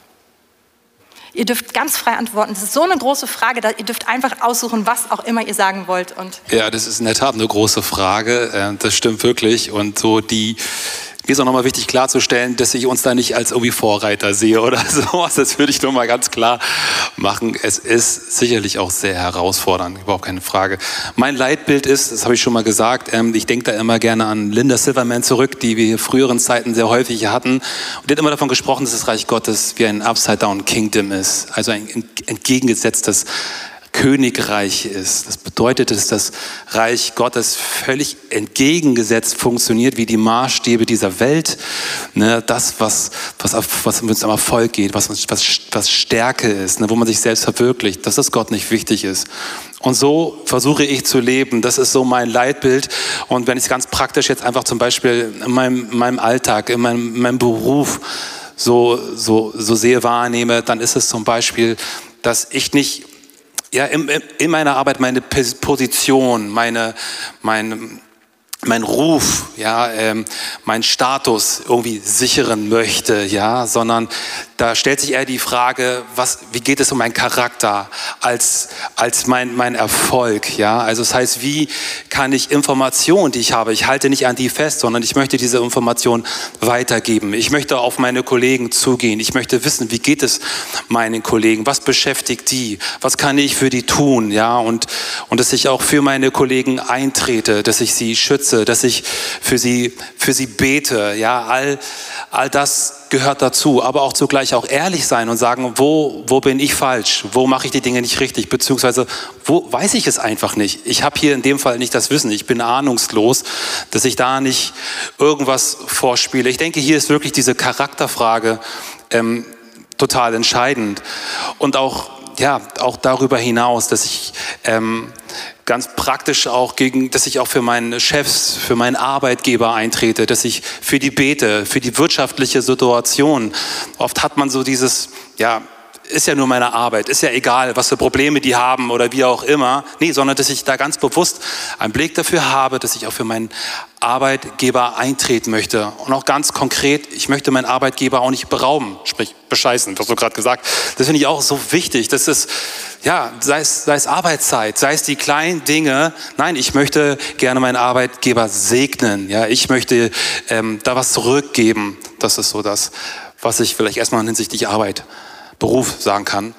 Ihr dürft ganz frei antworten. Das ist so eine große Frage, dass ihr dürft einfach aussuchen, was auch immer ihr sagen wollt. Und ja, das ist in der Tat eine große Frage. Das stimmt wirklich. Und so die Mir ist auch nochmal wichtig klarzustellen, dass ich uns da nicht als irgendwie Vorreiter sehe oder sowas. Das würde ich nur mal ganz klar machen. Es ist sicherlich auch sehr herausfordernd, überhaupt keine Frage. Mein Leitbild ist, das habe ich schon mal gesagt, ich denke da immer gerne an Linda Silverman zurück, die wir in früheren Zeiten sehr häufig hatten. Und die hat immer davon gesprochen, dass das Reich Gottes wie ein Upside-Down-Kingdom ist. Also ein entgegengesetztes Königreich ist. Das bedeutet, dass das Reich Gottes völlig entgegengesetzt funktioniert wie die Maßstäbe dieser Welt. Ne, das, was, was, was uns am Erfolg geht, was, was, was Stärke ist, ne, wo man sich selbst verwirklicht, dass das Gott nicht wichtig ist. Und so versuche ich zu leben. Das ist so mein Leitbild. Und wenn ich es ganz praktisch jetzt einfach zum Beispiel in meinem, in meinem Alltag, in meinem, in meinem Beruf so, so, so sehe, wahrnehme, dann ist es zum Beispiel, dass ich nicht ja, in, in meiner Arbeit meine Position, meine, mein, mein Ruf, ja, ähm, mein Status irgendwie sichern möchte, ja, sondern da stellt sich eher die Frage, was, wie geht es um meinen Charakter als, als mein, mein Erfolg, ja, also das heißt, wie kann ich Informationen, die ich habe, ich halte nicht an die fest, sondern ich möchte diese Information weitergeben, ich möchte auf meine Kollegen zugehen, ich möchte wissen, wie geht es meinen Kollegen, was beschäftigt die, was kann ich für die tun, ja, und, und dass ich auch für meine Kollegen eintrete, dass ich sie schütze, dass ich für sie, für sie bete, ja, all, all das gehört dazu, aber auch zugleich auch ehrlich sein und sagen, wo, wo bin ich falsch, wo mache ich die Dinge nicht richtig, beziehungsweise wo weiß ich es einfach nicht. Ich habe hier in dem Fall nicht das Wissen, ich bin ahnungslos, dass ich da nicht irgendwas vorspiele. Ich denke, hier ist wirklich diese Charakterfrage ähm, total entscheidend und auch, ja, auch darüber hinaus, dass ich ähm, ganz praktisch auch gegen, dass ich auch für meine Chefs, für meinen Arbeitgeber eintrete, dass ich für die bete, für die wirtschaftliche Situation. Oft hat man so dieses, ja, ist ja nur meine Arbeit, ist ja egal, was für Probleme die haben oder wie auch immer. Nee, sondern dass ich da ganz bewusst einen Blick dafür habe, dass ich auch für meinen Arbeitgeber eintreten möchte. Und auch ganz konkret, ich möchte meinen Arbeitgeber auch nicht berauben, sprich bescheißen, was du gerade gesagt. Das finde ich auch so wichtig. Das ist, ja, sei es, sei es Arbeitszeit, sei es die kleinen Dinge. Nein, ich möchte gerne meinen Arbeitgeber segnen. Ja, ich möchte ähm, da was zurückgeben. Das ist so das, was ich vielleicht erstmal hinsichtlich Arbeit, Beruf sagen kann.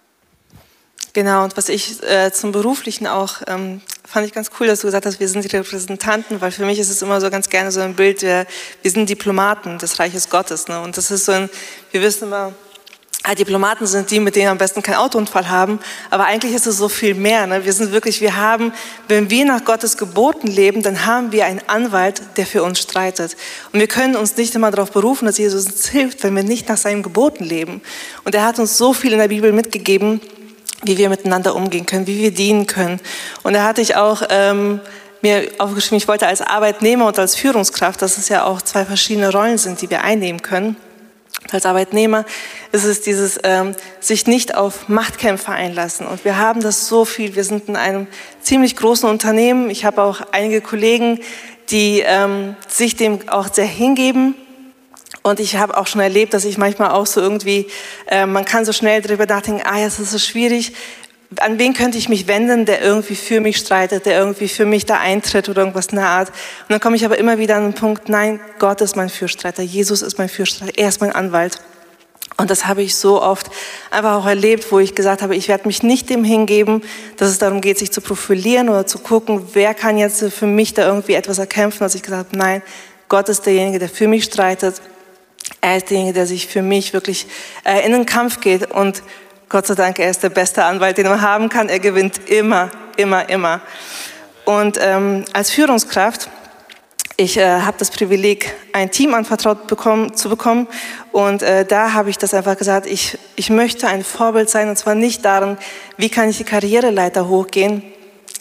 Genau, und was ich äh, zum Beruflichen auch ähm, fand ich ganz cool, dass du gesagt hast, wir sind die Repräsentanten, weil für mich ist es immer so ganz gerne so ein Bild, der, wir sind Diplomaten des Reiches Gottes. Ne? Und das ist so ein, wir wissen immer, ja, Diplomaten sind die, mit denen am besten keinen Autounfall haben, aber eigentlich ist es so viel mehr. Ne? Wir sind wirklich, wir haben, wenn wir nach Gottes Geboten leben, dann haben wir einen Anwalt, der für uns streitet. Und wir können uns nicht immer darauf berufen, dass Jesus uns hilft, wenn wir nicht nach seinen Geboten leben. Und er hat uns so viel in der Bibel mitgegeben, wie wir miteinander umgehen können, wie wir dienen können. Und da hatte ich auch ähm, mir aufgeschrieben, ich wollte als Arbeitnehmer und als Führungskraft, dass es ja auch zwei verschiedene Rollen sind, die wir einnehmen können. Als Arbeitnehmer ist es dieses, ähm, sich nicht auf Machtkämpfe einlassen. Und wir haben das so viel. Wir sind in einem ziemlich großen Unternehmen. Ich habe auch einige Kollegen, die ähm, sich dem auch sehr hingeben. Und ich habe auch schon erlebt, dass ich manchmal auch so irgendwie, äh, man kann so schnell darüber nachdenken, ah, jetzt ist es schwierig, an wen könnte ich mich wenden, der irgendwie für mich streitet, der irgendwie für mich da eintritt oder irgendwas in der Art. Und dann komme ich aber immer wieder an den Punkt, nein, Gott ist mein Fürstreiter, Jesus ist mein Fürstreiter, er ist mein Anwalt. Und das habe ich so oft einfach auch erlebt, wo ich gesagt habe, ich werde mich nicht dem hingeben, dass es darum geht, sich zu profilieren oder zu gucken, wer kann jetzt für mich da irgendwie etwas erkämpfen. Also ich gesagt habe, nein, Gott ist derjenige, der für mich streitet. Er ist derjenige, der sich für mich wirklich äh, in den Kampf geht und Gott sei Dank, er ist der beste Anwalt, den man haben kann. Er gewinnt immer, immer, immer. Und ähm, als Führungskraft, ich äh, habe das Privileg, ein Team anvertraut bekommen, zu bekommen und äh, da habe ich das einfach gesagt, ich, ich möchte ein Vorbild sein und zwar nicht darin, wie kann ich die Karriereleiter hochgehen,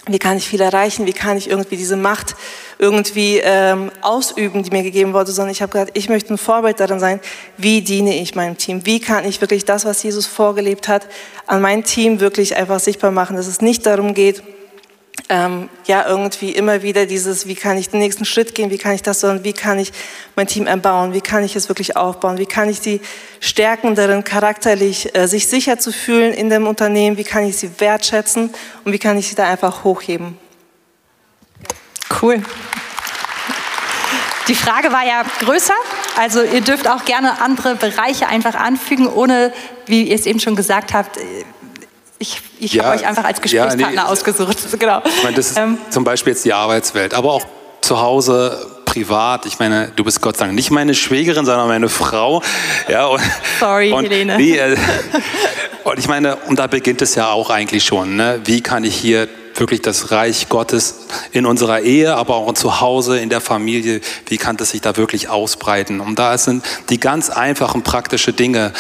wie kann ich viel erreichen, wie kann ich irgendwie diese Macht irgendwie ähm, ausüben, die mir gegeben wurde, sondern ich habe gesagt, ich möchte ein Vorbild darin sein, wie diene ich meinem Team, wie kann ich wirklich das, was Jesus vorgelebt hat, an mein Team wirklich einfach sichtbar machen, dass es nicht darum geht, ähm, ja irgendwie immer wieder dieses, wie kann ich den nächsten Schritt gehen, wie kann ich das, sondern wie kann ich mein Team erbauen, wie kann ich es wirklich aufbauen, wie kann ich die stärken darin, charakterlich äh, sich sicher zu fühlen in dem Unternehmen, wie kann ich sie wertschätzen und wie kann ich sie da einfach hochheben. Cool. Die Frage war ja größer, also ihr dürft auch gerne andere Bereiche einfach anfügen, ohne, wie ihr es eben schon gesagt habt, ich, ich ja, habe euch einfach als Gesprächspartner ja, nee, ausgesucht. Genau. Ich meine, das ist ähm, zum Beispiel jetzt die Arbeitswelt, aber auch ja. zu Hause, privat. Ich meine, du bist Gott sei Dank nicht meine Schwägerin, sondern meine Frau. Ja, und, Sorry, und, Helene. Nee, äh, und ich meine, und da beginnt es ja auch eigentlich schon. Ne? Wie kann ich hier wirklich das Reich Gottes in unserer Ehe, aber auch zu Hause, in der Familie, wie kann das sich da wirklich ausbreiten? Und da sind die ganz einfachen, praktischen Dinge.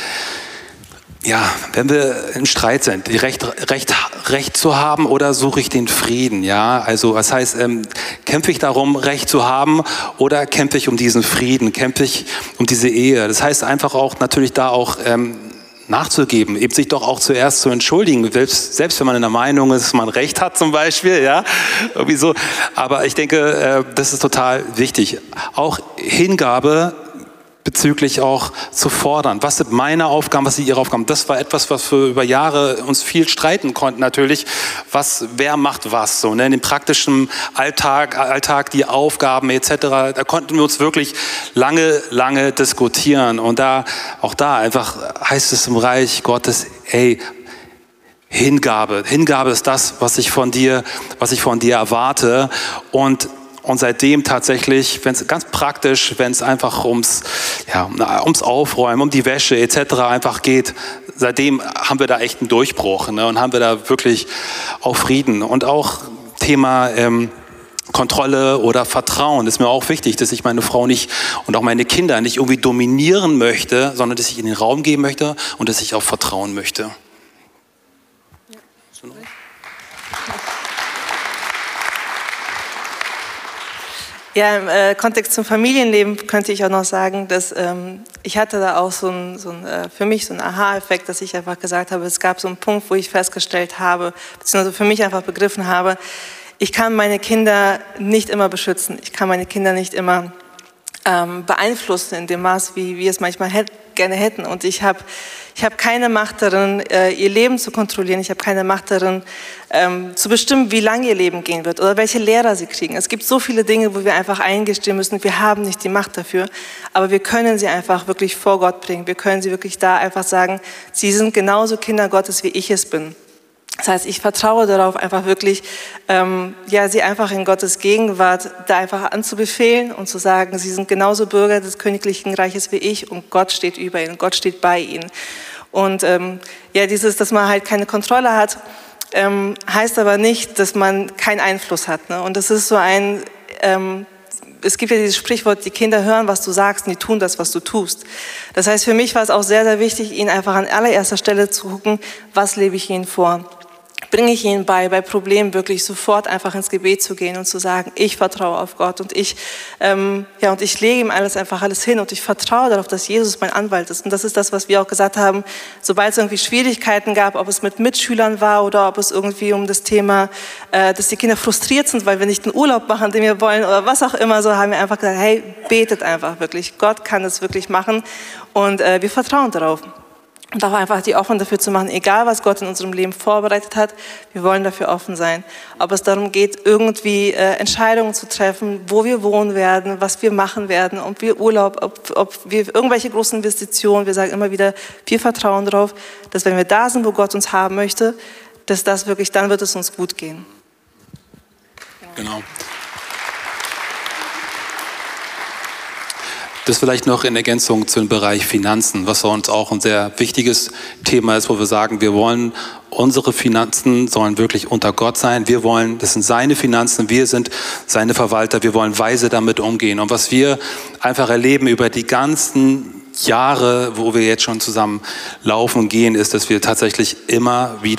Ja, wenn wir im Streit sind, die Recht, Recht, Recht zu haben oder suche ich den Frieden? Ja, also was heißt, ähm, kämpfe ich darum, Recht zu haben oder kämpfe ich um diesen Frieden? Kämpfe ich um diese Ehe? Das heißt einfach auch natürlich da auch ähm, nachzugeben, eben sich doch auch zuerst zu entschuldigen, selbst, selbst wenn man in der Meinung ist, dass man Recht hat zum Beispiel, ja, irgendwie so. Aber ich denke, äh, das ist total wichtig. Auch Hingabe bezüglich auch zu fordern. Was sind meine Aufgaben, was sind ihre Aufgaben? Das war etwas, was wir über Jahre uns viel streiten konnten natürlich. Was, wer macht was? So, ne? In dem praktischen Alltag, Alltag, die Aufgaben et cetera. Da konnten wir uns wirklich lange, lange diskutieren. Und da, auch da einfach heißt es im Reich Gottes, ey, Hingabe. Hingabe ist das, was ich von dir, was ich von dir erwarte. Und Und seitdem tatsächlich, wenn es ganz praktisch, wenn es einfach ums, ja, ums Aufräumen, um die Wäsche et cetera einfach geht, seitdem haben wir da echt einen Durchbruch, ne, und haben wir da wirklich auch Frieden. Und auch Thema ähm, Kontrolle oder Vertrauen ist mir auch wichtig, dass ich meine Frau nicht und auch meine Kinder nicht irgendwie dominieren möchte, sondern dass ich ihnen den Raum geben möchte und dass ich auch vertrauen möchte. Ja. Ja, im äh, Kontext zum Familienleben könnte ich auch noch sagen, dass ähm, ich hatte da auch so ein, so ein äh, für mich so einen Aha-Effekt, dass ich einfach gesagt habe, es gab so einen Punkt, wo ich festgestellt habe, beziehungsweise für mich einfach begriffen habe, ich kann meine Kinder nicht immer beschützen, ich kann meine Kinder nicht immer ähm, beeinflussen in dem Maß, wie wir es manchmal hätt, gerne hätten. Und ich habe ich hab keine Macht darin, äh, ihr Leben zu kontrollieren. Ich habe keine Macht darin, ähm, zu bestimmen, wie lange ihr Leben gehen wird oder welche Lehrer sie kriegen. Es gibt so viele Dinge, wo wir einfach eingestehen müssen, wir haben nicht die Macht dafür, aber wir können sie einfach wirklich vor Gott bringen. Wir können sie wirklich da einfach sagen, sie sind genauso Kinder Gottes, wie ich es bin. Das heißt, ich vertraue darauf, einfach wirklich, ähm, ja, sie einfach in Gottes Gegenwart da einfach anzubefehlen und zu sagen, sie sind genauso Bürger des königlichen Reiches wie ich und Gott steht über ihnen, Gott steht bei ihnen. Und ähm, ja, dieses, dass man halt keine Kontrolle hat, ähm, heißt aber nicht, dass man keinen Einfluss hat. Ne? Und das ist so ein, ähm, es gibt ja dieses Sprichwort, die Kinder hören, was du sagst, und die tun das, was du tust. Das heißt, für mich war es auch sehr, sehr wichtig, ihnen einfach an allererster Stelle zu gucken, was lebe ich ihnen vor. Bringe ich ihnen bei, bei Problemen wirklich sofort einfach ins Gebet zu gehen und zu sagen, ich vertraue auf Gott und ich, ähm, ja, und ich lege ihm alles einfach alles hin und ich vertraue darauf, dass Jesus mein Anwalt ist. Und das ist das, was wir auch gesagt haben, sobald es irgendwie Schwierigkeiten gab, ob es mit Mitschülern war oder ob es irgendwie um das Thema, äh, dass die Kinder frustriert sind, weil wir nicht einen Urlaub machen, den wir wollen oder was auch immer, so haben wir einfach gesagt, hey, betet einfach wirklich. Gott kann es wirklich machen und äh, wir vertrauen darauf. Und auch einfach die offen dafür zu machen, egal was Gott in unserem Leben vorbereitet hat, wir wollen dafür offen sein. Ob es darum geht, irgendwie äh, Entscheidungen zu treffen, wo wir wohnen werden, was wir machen werden, ob wir Urlaub, ob, ob wir irgendwelche großen Investitionen, wir sagen immer wieder, wir vertrauen darauf, dass wenn wir da sind, wo Gott uns haben möchte, dass das wirklich, dann wird es uns gut gehen. Genau. Das vielleicht noch in Ergänzung zum Bereich Finanzen, was für uns auch ein sehr wichtiges Thema ist, wo wir sagen, wir wollen, unsere Finanzen sollen wirklich unter Gott sein. Wir wollen, das sind seine Finanzen, wir sind seine Verwalter, wir wollen weise damit umgehen. Und was wir einfach erleben über die ganzen Jahre, wo wir jetzt schon zusammen laufen und gehen, ist, dass wir tatsächlich immer wieder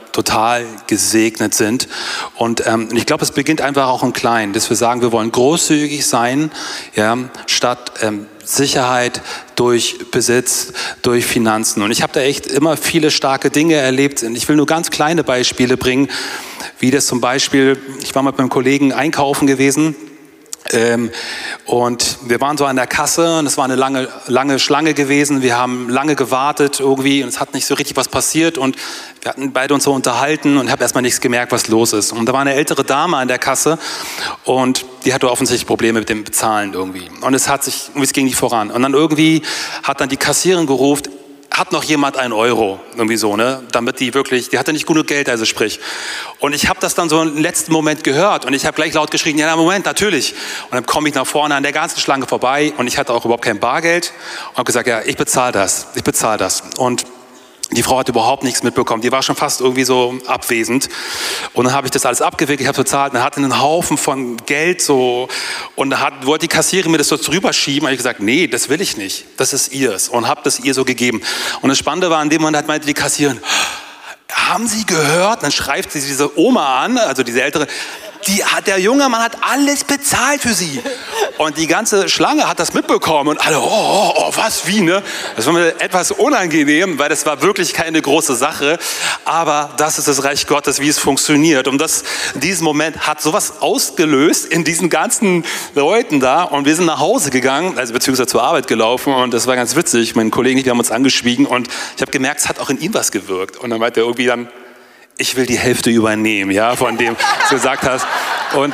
total gesegnet sind. Und ähm, ich glaube, es beginnt einfach auch im Kleinen, dass wir sagen, wir wollen großzügig sein, ja, statt ähm, Sicherheit durch Besitz, durch Finanzen. Und ich habe da echt immer viele starke Dinge erlebt. Und ich will nur ganz kleine Beispiele bringen, wie das zum Beispiel, ich war mit meinem Kollegen einkaufen gewesen, Ähm, und wir waren so an der Kasse und es war eine lange, lange Schlange gewesen. Wir haben lange gewartet irgendwie und es hat nicht so richtig was passiert und wir hatten beide uns so unterhalten und ich habe erstmal nichts gemerkt, was los ist. Und da war eine ältere Dame an der Kasse und die hatte offensichtlich Probleme mit dem Bezahlen irgendwie. Und es hat sich, es ging nicht voran. Und dann irgendwie hat dann die Kassiererin gerufen, hat noch jemand einen Euro, irgendwie so, ne, damit die wirklich, die hatte nicht genug Geld, also sprich. Und ich habe das dann so im letzten Moment gehört und ich habe gleich laut geschrien, ja, Moment, natürlich. Und dann komme ich nach vorne an der ganzen Schlange vorbei und ich hatte auch überhaupt kein Bargeld und habe gesagt, ja, ich bezahle das, ich bezahle das. Und die Frau hat überhaupt nichts mitbekommen. Die war schon fast irgendwie so abwesend. Und dann habe ich das alles abgewickelt, ich habe bezahlt. Und dann hatte einen Haufen von Geld so. Und dann hat, wollte die Kassiererin mir das so drüber schieben. Und ich gesagt, nee, das will ich nicht. Das ist ihrs. Und habe das ihr so gegeben. Und das Spannende war, in dem Moment meinte die Kassiererin, haben Sie gehört? Und dann schreibt sie diese Oma an, also diese ältere, die hat, der junge Mann hat alles bezahlt für sie. Und die ganze Schlange hat das mitbekommen und alle, oh, oh, oh, was, wie, ne? Das war mir etwas unangenehm, weil das war wirklich keine große Sache. Aber das ist das Reich Gottes, wie es funktioniert. Und das, diesen Moment hat sowas ausgelöst in diesen ganzen Leuten da. Und wir sind nach Hause gegangen, also beziehungsweise zur Arbeit gelaufen. Und das war ganz witzig. Mein Kollege, wir haben uns angeschwiegen. Und ich habe gemerkt, es hat auch in ihm was gewirkt. Und dann meinte er irgendwie dann, ich will die Hälfte übernehmen, ja, von dem, was du gesagt hast. Und,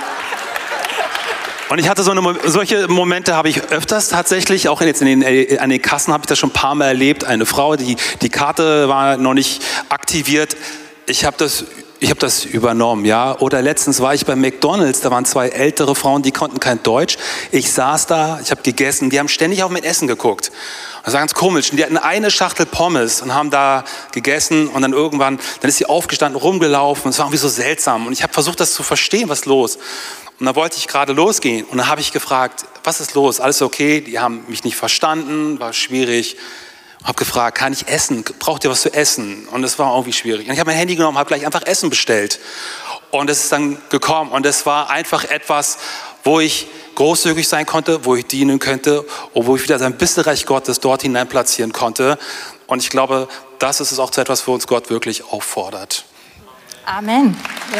und ich hatte so eine, solche Momente habe ich öfters tatsächlich, auch jetzt in den, an den Kassen habe ich das schon ein paar Mal erlebt. Eine Frau, die, die Karte war noch nicht aktiviert. Ich habe das Ich habe das übernommen, ja. Oder letztens war ich bei McDonald's, da waren zwei ältere Frauen, die konnten kein Deutsch. Ich saß da, ich habe gegessen, die haben ständig auf mein Essen geguckt. Das war ganz komisch. Und die hatten eine Schachtel Pommes und haben da gegessen und dann irgendwann, dann ist sie aufgestanden, rumgelaufen. Es war irgendwie so seltsam. Und ich habe versucht, das zu verstehen, was ist los. Und da wollte ich gerade losgehen und dann habe ich gefragt, was ist los? Alles okay? Die haben mich nicht verstanden, war schwierig. Ich habe gefragt, kann ich essen? Braucht ihr was zu essen? Und das war irgendwie schwierig. Und ich habe mein Handy genommen, habe gleich einfach Essen bestellt. Und es ist dann gekommen. Und es war einfach etwas, wo ich großzügig sein konnte, wo ich dienen könnte und wo ich wieder sein bisschen Reich Gottes dort hinein platzieren konnte. Und ich glaube, das ist es auch zu etwas, wo uns Gott wirklich auffordert. Amen. Ja.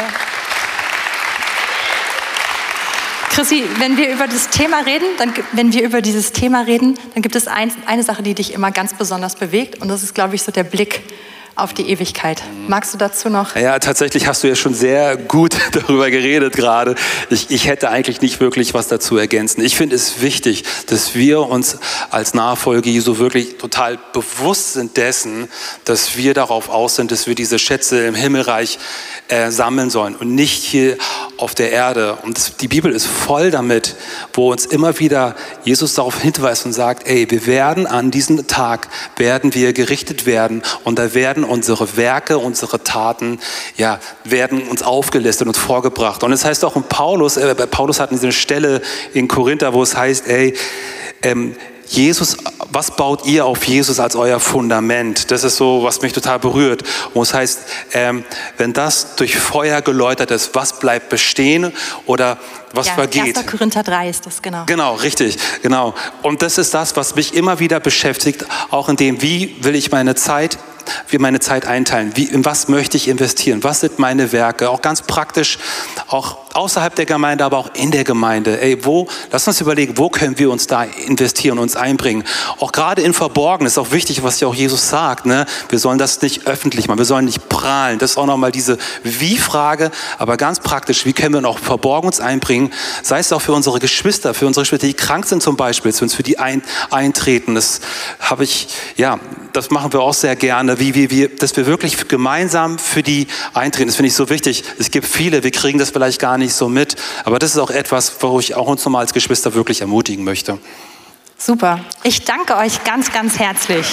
Chrissy, wenn wir über das Thema reden, dann, wenn wir über dieses Thema reden, dann gibt es ein, eine Sache, die dich immer ganz besonders bewegt. Und das ist, glaube ich, so der Blick auf die Ewigkeit. Magst du dazu noch? Ja, tatsächlich hast du ja schon sehr gut darüber geredet gerade. Ich, ich hätte eigentlich nicht wirklich was dazu ergänzen. Ich finde es wichtig, dass wir uns als Nachfolger Jesu wirklich total bewusst sind dessen, dass wir darauf aus sind, dass wir diese Schätze im Himmelreich äh, sammeln sollen und nicht hier auf der Erde. Und das, die Bibel ist voll damit, wo uns immer wieder Jesus darauf hinweist und sagt, ey, wir werden an diesem Tag, werden wir gerichtet werden und da werden unsere Werke, unsere Taten, ja, werden uns aufgelistet und vorgebracht. Und es heißt auch in Paulus, äh, Paulus hat diese Stelle in Korinther, wo es heißt, ey, ähm, Jesus, was baut ihr auf Jesus als euer Fundament? Das ist so, was mich total berührt. Und es heißt, ähm, wenn das durch Feuer geläutert ist, was bleibt bestehen oder was ja, vergeht? erster Korinther drei ist das, genau. Genau, richtig, genau. Und das ist das, was mich immer wieder beschäftigt, auch in dem, wie will ich meine Zeit wie meine Zeit einteilen, wie, in was möchte ich investieren, was sind meine Werke, auch ganz praktisch, auch außerhalb der Gemeinde, aber auch in der Gemeinde. Ey, wo, lass uns überlegen, wo können wir uns da investieren, uns einbringen. Auch gerade in Verborgenen ist auch wichtig, was ja auch Jesus sagt, ne? Wir sollen das nicht öffentlich machen, wir sollen nicht prahlen. Das ist auch nochmal diese Wie-Frage, aber ganz praktisch, wie können wir auch verborgen uns einbringen, sei es auch für unsere Geschwister, für unsere Geschwister, die krank sind zum Beispiel, dass wir uns für die ein, eintreten. Das habe ich, ja, das machen wir auch sehr gerne, wie wir, wir, dass wir wirklich gemeinsam für die eintreten. Das finde ich so wichtig. Es gibt viele, wir kriegen das vielleicht gar nicht so mit, aber das ist auch etwas, wo ich auch uns nochmal als Geschwister wirklich ermutigen möchte. Super. Ich danke euch ganz, ganz herzlich.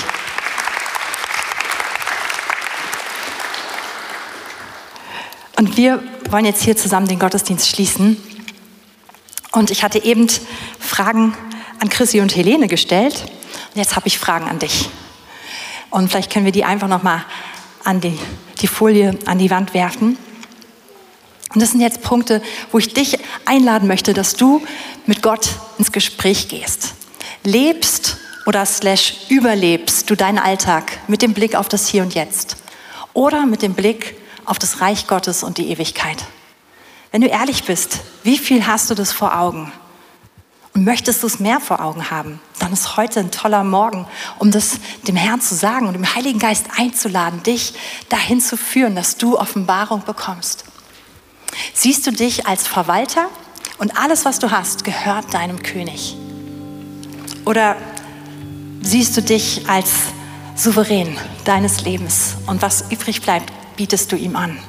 Und wir wollen jetzt hier zusammen den Gottesdienst schließen. Und ich hatte eben Fragen an Chrissy und Helene gestellt. Und jetzt habe ich Fragen an dich. Und vielleicht können wir die einfach noch mal an die, die Folie an die Wand werfen. Und das sind jetzt Punkte, wo ich dich einladen möchte, dass du mit Gott ins Gespräch gehst. Lebst oder slash überlebst du deinen Alltag mit dem Blick auf das Hier und Jetzt oder mit dem Blick auf das Reich Gottes und die Ewigkeit. Wenn du ehrlich bist, wie viel hast du das vor Augen? Und möchtest du es mehr vor Augen haben, dann ist heute ein toller Morgen, um das dem Herrn zu sagen und dem Heiligen Geist einzuladen, dich dahin zu führen, dass du Offenbarung bekommst. Siehst du dich als Verwalter und alles, was du hast, gehört deinem König? Oder siehst du dich als Souverän deines Lebens und was übrig bleibt, bietest du ihm an?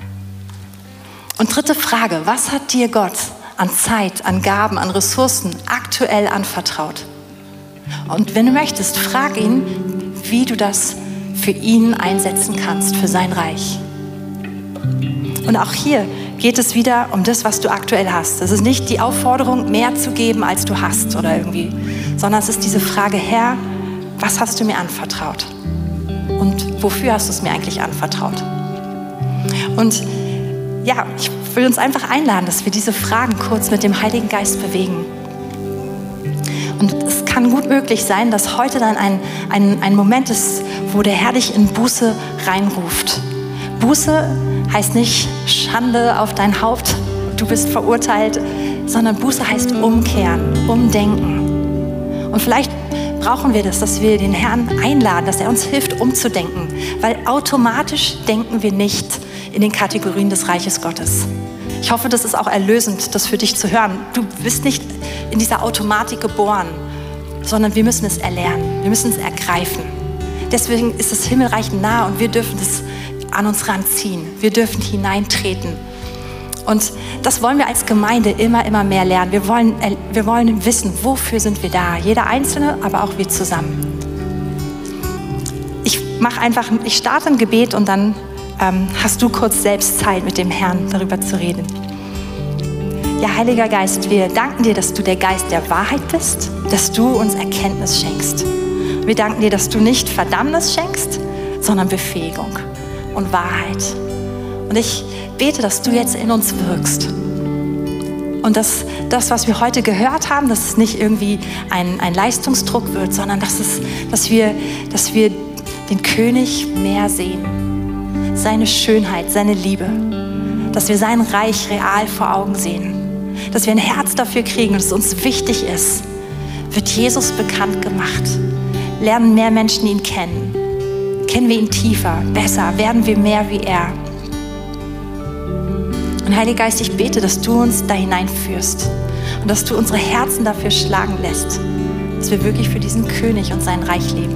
Und dritte Frage, was hat dir Gott an Zeit, an Gaben, an Ressourcen aktuell anvertraut? Und wenn du möchtest, frag ihn, wie du das für ihn einsetzen kannst, für sein Reich. Und auch hier geht es wieder um das, was du aktuell hast. Es ist nicht die Aufforderung, mehr zu geben, als du hast oder irgendwie, sondern es ist diese Frage, Herr, was hast du mir anvertraut? Und wofür hast du es mir eigentlich anvertraut? Und ja, ich will uns einfach einladen, dass wir diese Fragen kurz mit dem Heiligen Geist bewegen. Und es kann gut möglich sein, dass heute dann ein, ein, ein Moment ist, wo der Herr dich in Buße reinruft. Buße heißt nicht Schande auf dein Haupt, du bist verurteilt, sondern Buße heißt umkehren, umdenken. Und vielleicht brauchen wir das, dass wir den Herrn einladen, dass er uns hilft, umzudenken, weil automatisch denken wir nicht in den Kategorien des Reiches Gottes. Ich hoffe, das ist auch erlösend, das für dich zu hören. Du bist nicht in dieser Automatik geboren, sondern wir müssen es erlernen, wir müssen es ergreifen. Deswegen ist das Himmelreich nah und wir dürfen es an uns ranziehen. Wir dürfen hineintreten. Und das wollen wir als Gemeinde immer, immer mehr lernen. Wir wollen, wir wollen wissen, wofür sind wir da? Jeder Einzelne, aber auch wir zusammen. Ich mache einfach, ich starte ein Gebet und dann ähm, hast du kurz selbst Zeit, mit dem Herrn darüber zu reden. Ja, Heiliger Geist, wir danken dir, dass du der Geist der Wahrheit bist, dass du uns Erkenntnis schenkst. Wir danken dir, dass du nicht Verdammnis schenkst, sondern Befähigung und Wahrheit. Und ich bete, dass du jetzt in uns wirkst. Und dass das, was wir heute gehört haben, dass es nicht irgendwie ein, ein Leistungsdruck wird, sondern dass, es, dass, wir, dass wir den König mehr sehen. Seine Schönheit, seine Liebe. Dass wir sein Reich real vor Augen sehen. Dass wir ein Herz dafür kriegen und es uns wichtig ist. Wird Jesus bekannt gemacht. Lernen mehr Menschen ihn kennen. Kennen wir ihn tiefer, besser, werden wir mehr wie er. Und Heiliger Geist, ich bete, dass du uns da hineinführst und dass du unsere Herzen dafür schlagen lässt, dass wir wirklich für diesen König und sein Reich leben.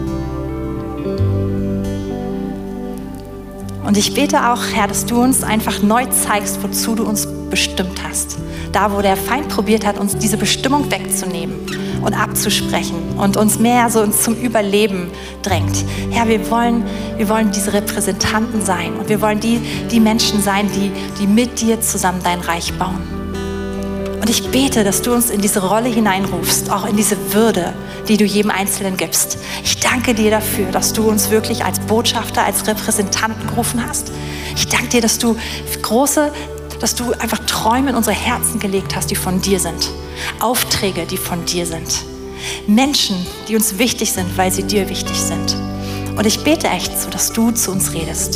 Und ich bete auch, Herr, dass du uns einfach neu zeigst, wozu du uns bestimmt hast. Da, wo der Feind probiert hat, uns diese Bestimmung wegzunehmen und abzusprechen und uns mehr so zum Überleben drängt. Herr, wir wollen, wir wollen diese Repräsentanten sein und wir wollen die, die Menschen sein, die, die mit dir zusammen dein Reich bauen. Und ich bete, dass du uns in diese Rolle hineinrufst, auch in diese Würde, die du jedem Einzelnen gibst. Ich danke dir dafür, dass du uns wirklich als Botschafter, als Repräsentanten gerufen hast. Ich danke dir, dass du große, dass du einfach Träume in unsere Herzen gelegt hast, die von dir sind. Aufträge, die von dir sind. Menschen, die uns wichtig sind, weil sie dir wichtig sind. Und ich bete echt so, dass du zu uns redest.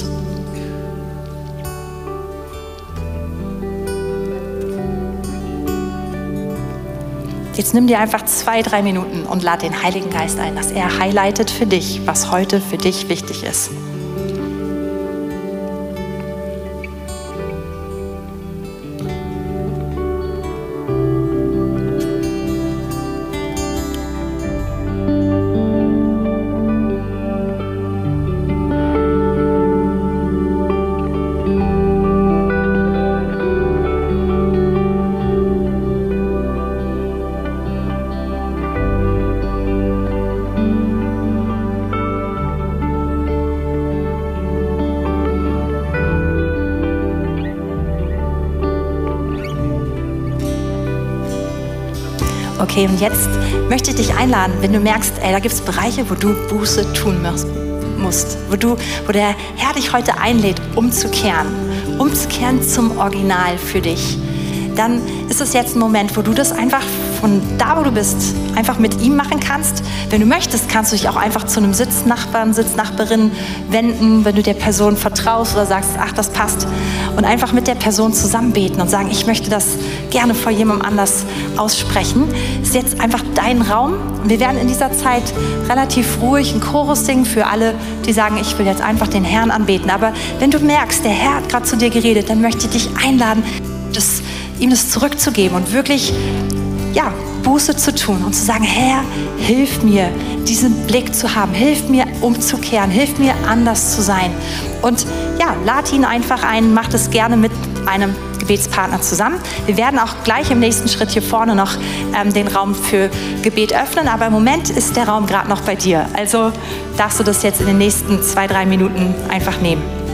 Jetzt nimm dir einfach zwei, drei Minuten und lad den Heiligen Geist ein, dass er highlightet für dich, was heute für dich wichtig ist. Okay, und jetzt möchte ich dich einladen, wenn du merkst, ey, da gibt es Bereiche, wo du Buße tun musst, wo, du, wo der Herr dich heute einlädt, umzukehren, umzukehren zum Original für dich, dann ist es jetzt ein Moment, wo du das einfach von da, wo du bist, einfach mit ihm machen kannst. Wenn du möchtest, kannst du dich auch einfach zu einem Sitznachbarn, Sitznachbarin wenden, wenn du der Person vertraust oder sagst, ach, das passt. Und einfach mit der Person zusammen beten und sagen, ich möchte das gerne vor jemandem anders aussprechen. Das ist jetzt einfach dein Raum. Und wir werden in dieser Zeit relativ ruhig einen Chorus singen für alle, die sagen, ich will jetzt einfach den Herrn anbeten. Aber wenn du merkst, der Herr hat gerade zu dir geredet, dann möchte ich dich einladen, das ihm das zurückzugeben und wirklich, ja, Buße zu tun und zu sagen, Herr, hilf mir, diesen Blick zu haben, hilf mir umzukehren, hilf mir anders zu sein. Und ja, lad ihn einfach ein, mach das gerne mit einem Gebetspartner zusammen. Wir werden auch gleich im nächsten Schritt hier vorne noch ähm, den Raum für Gebet öffnen, aber im Moment ist der Raum gerade noch bei dir. Also darfst du das jetzt in den nächsten zwei, drei Minuten einfach nehmen.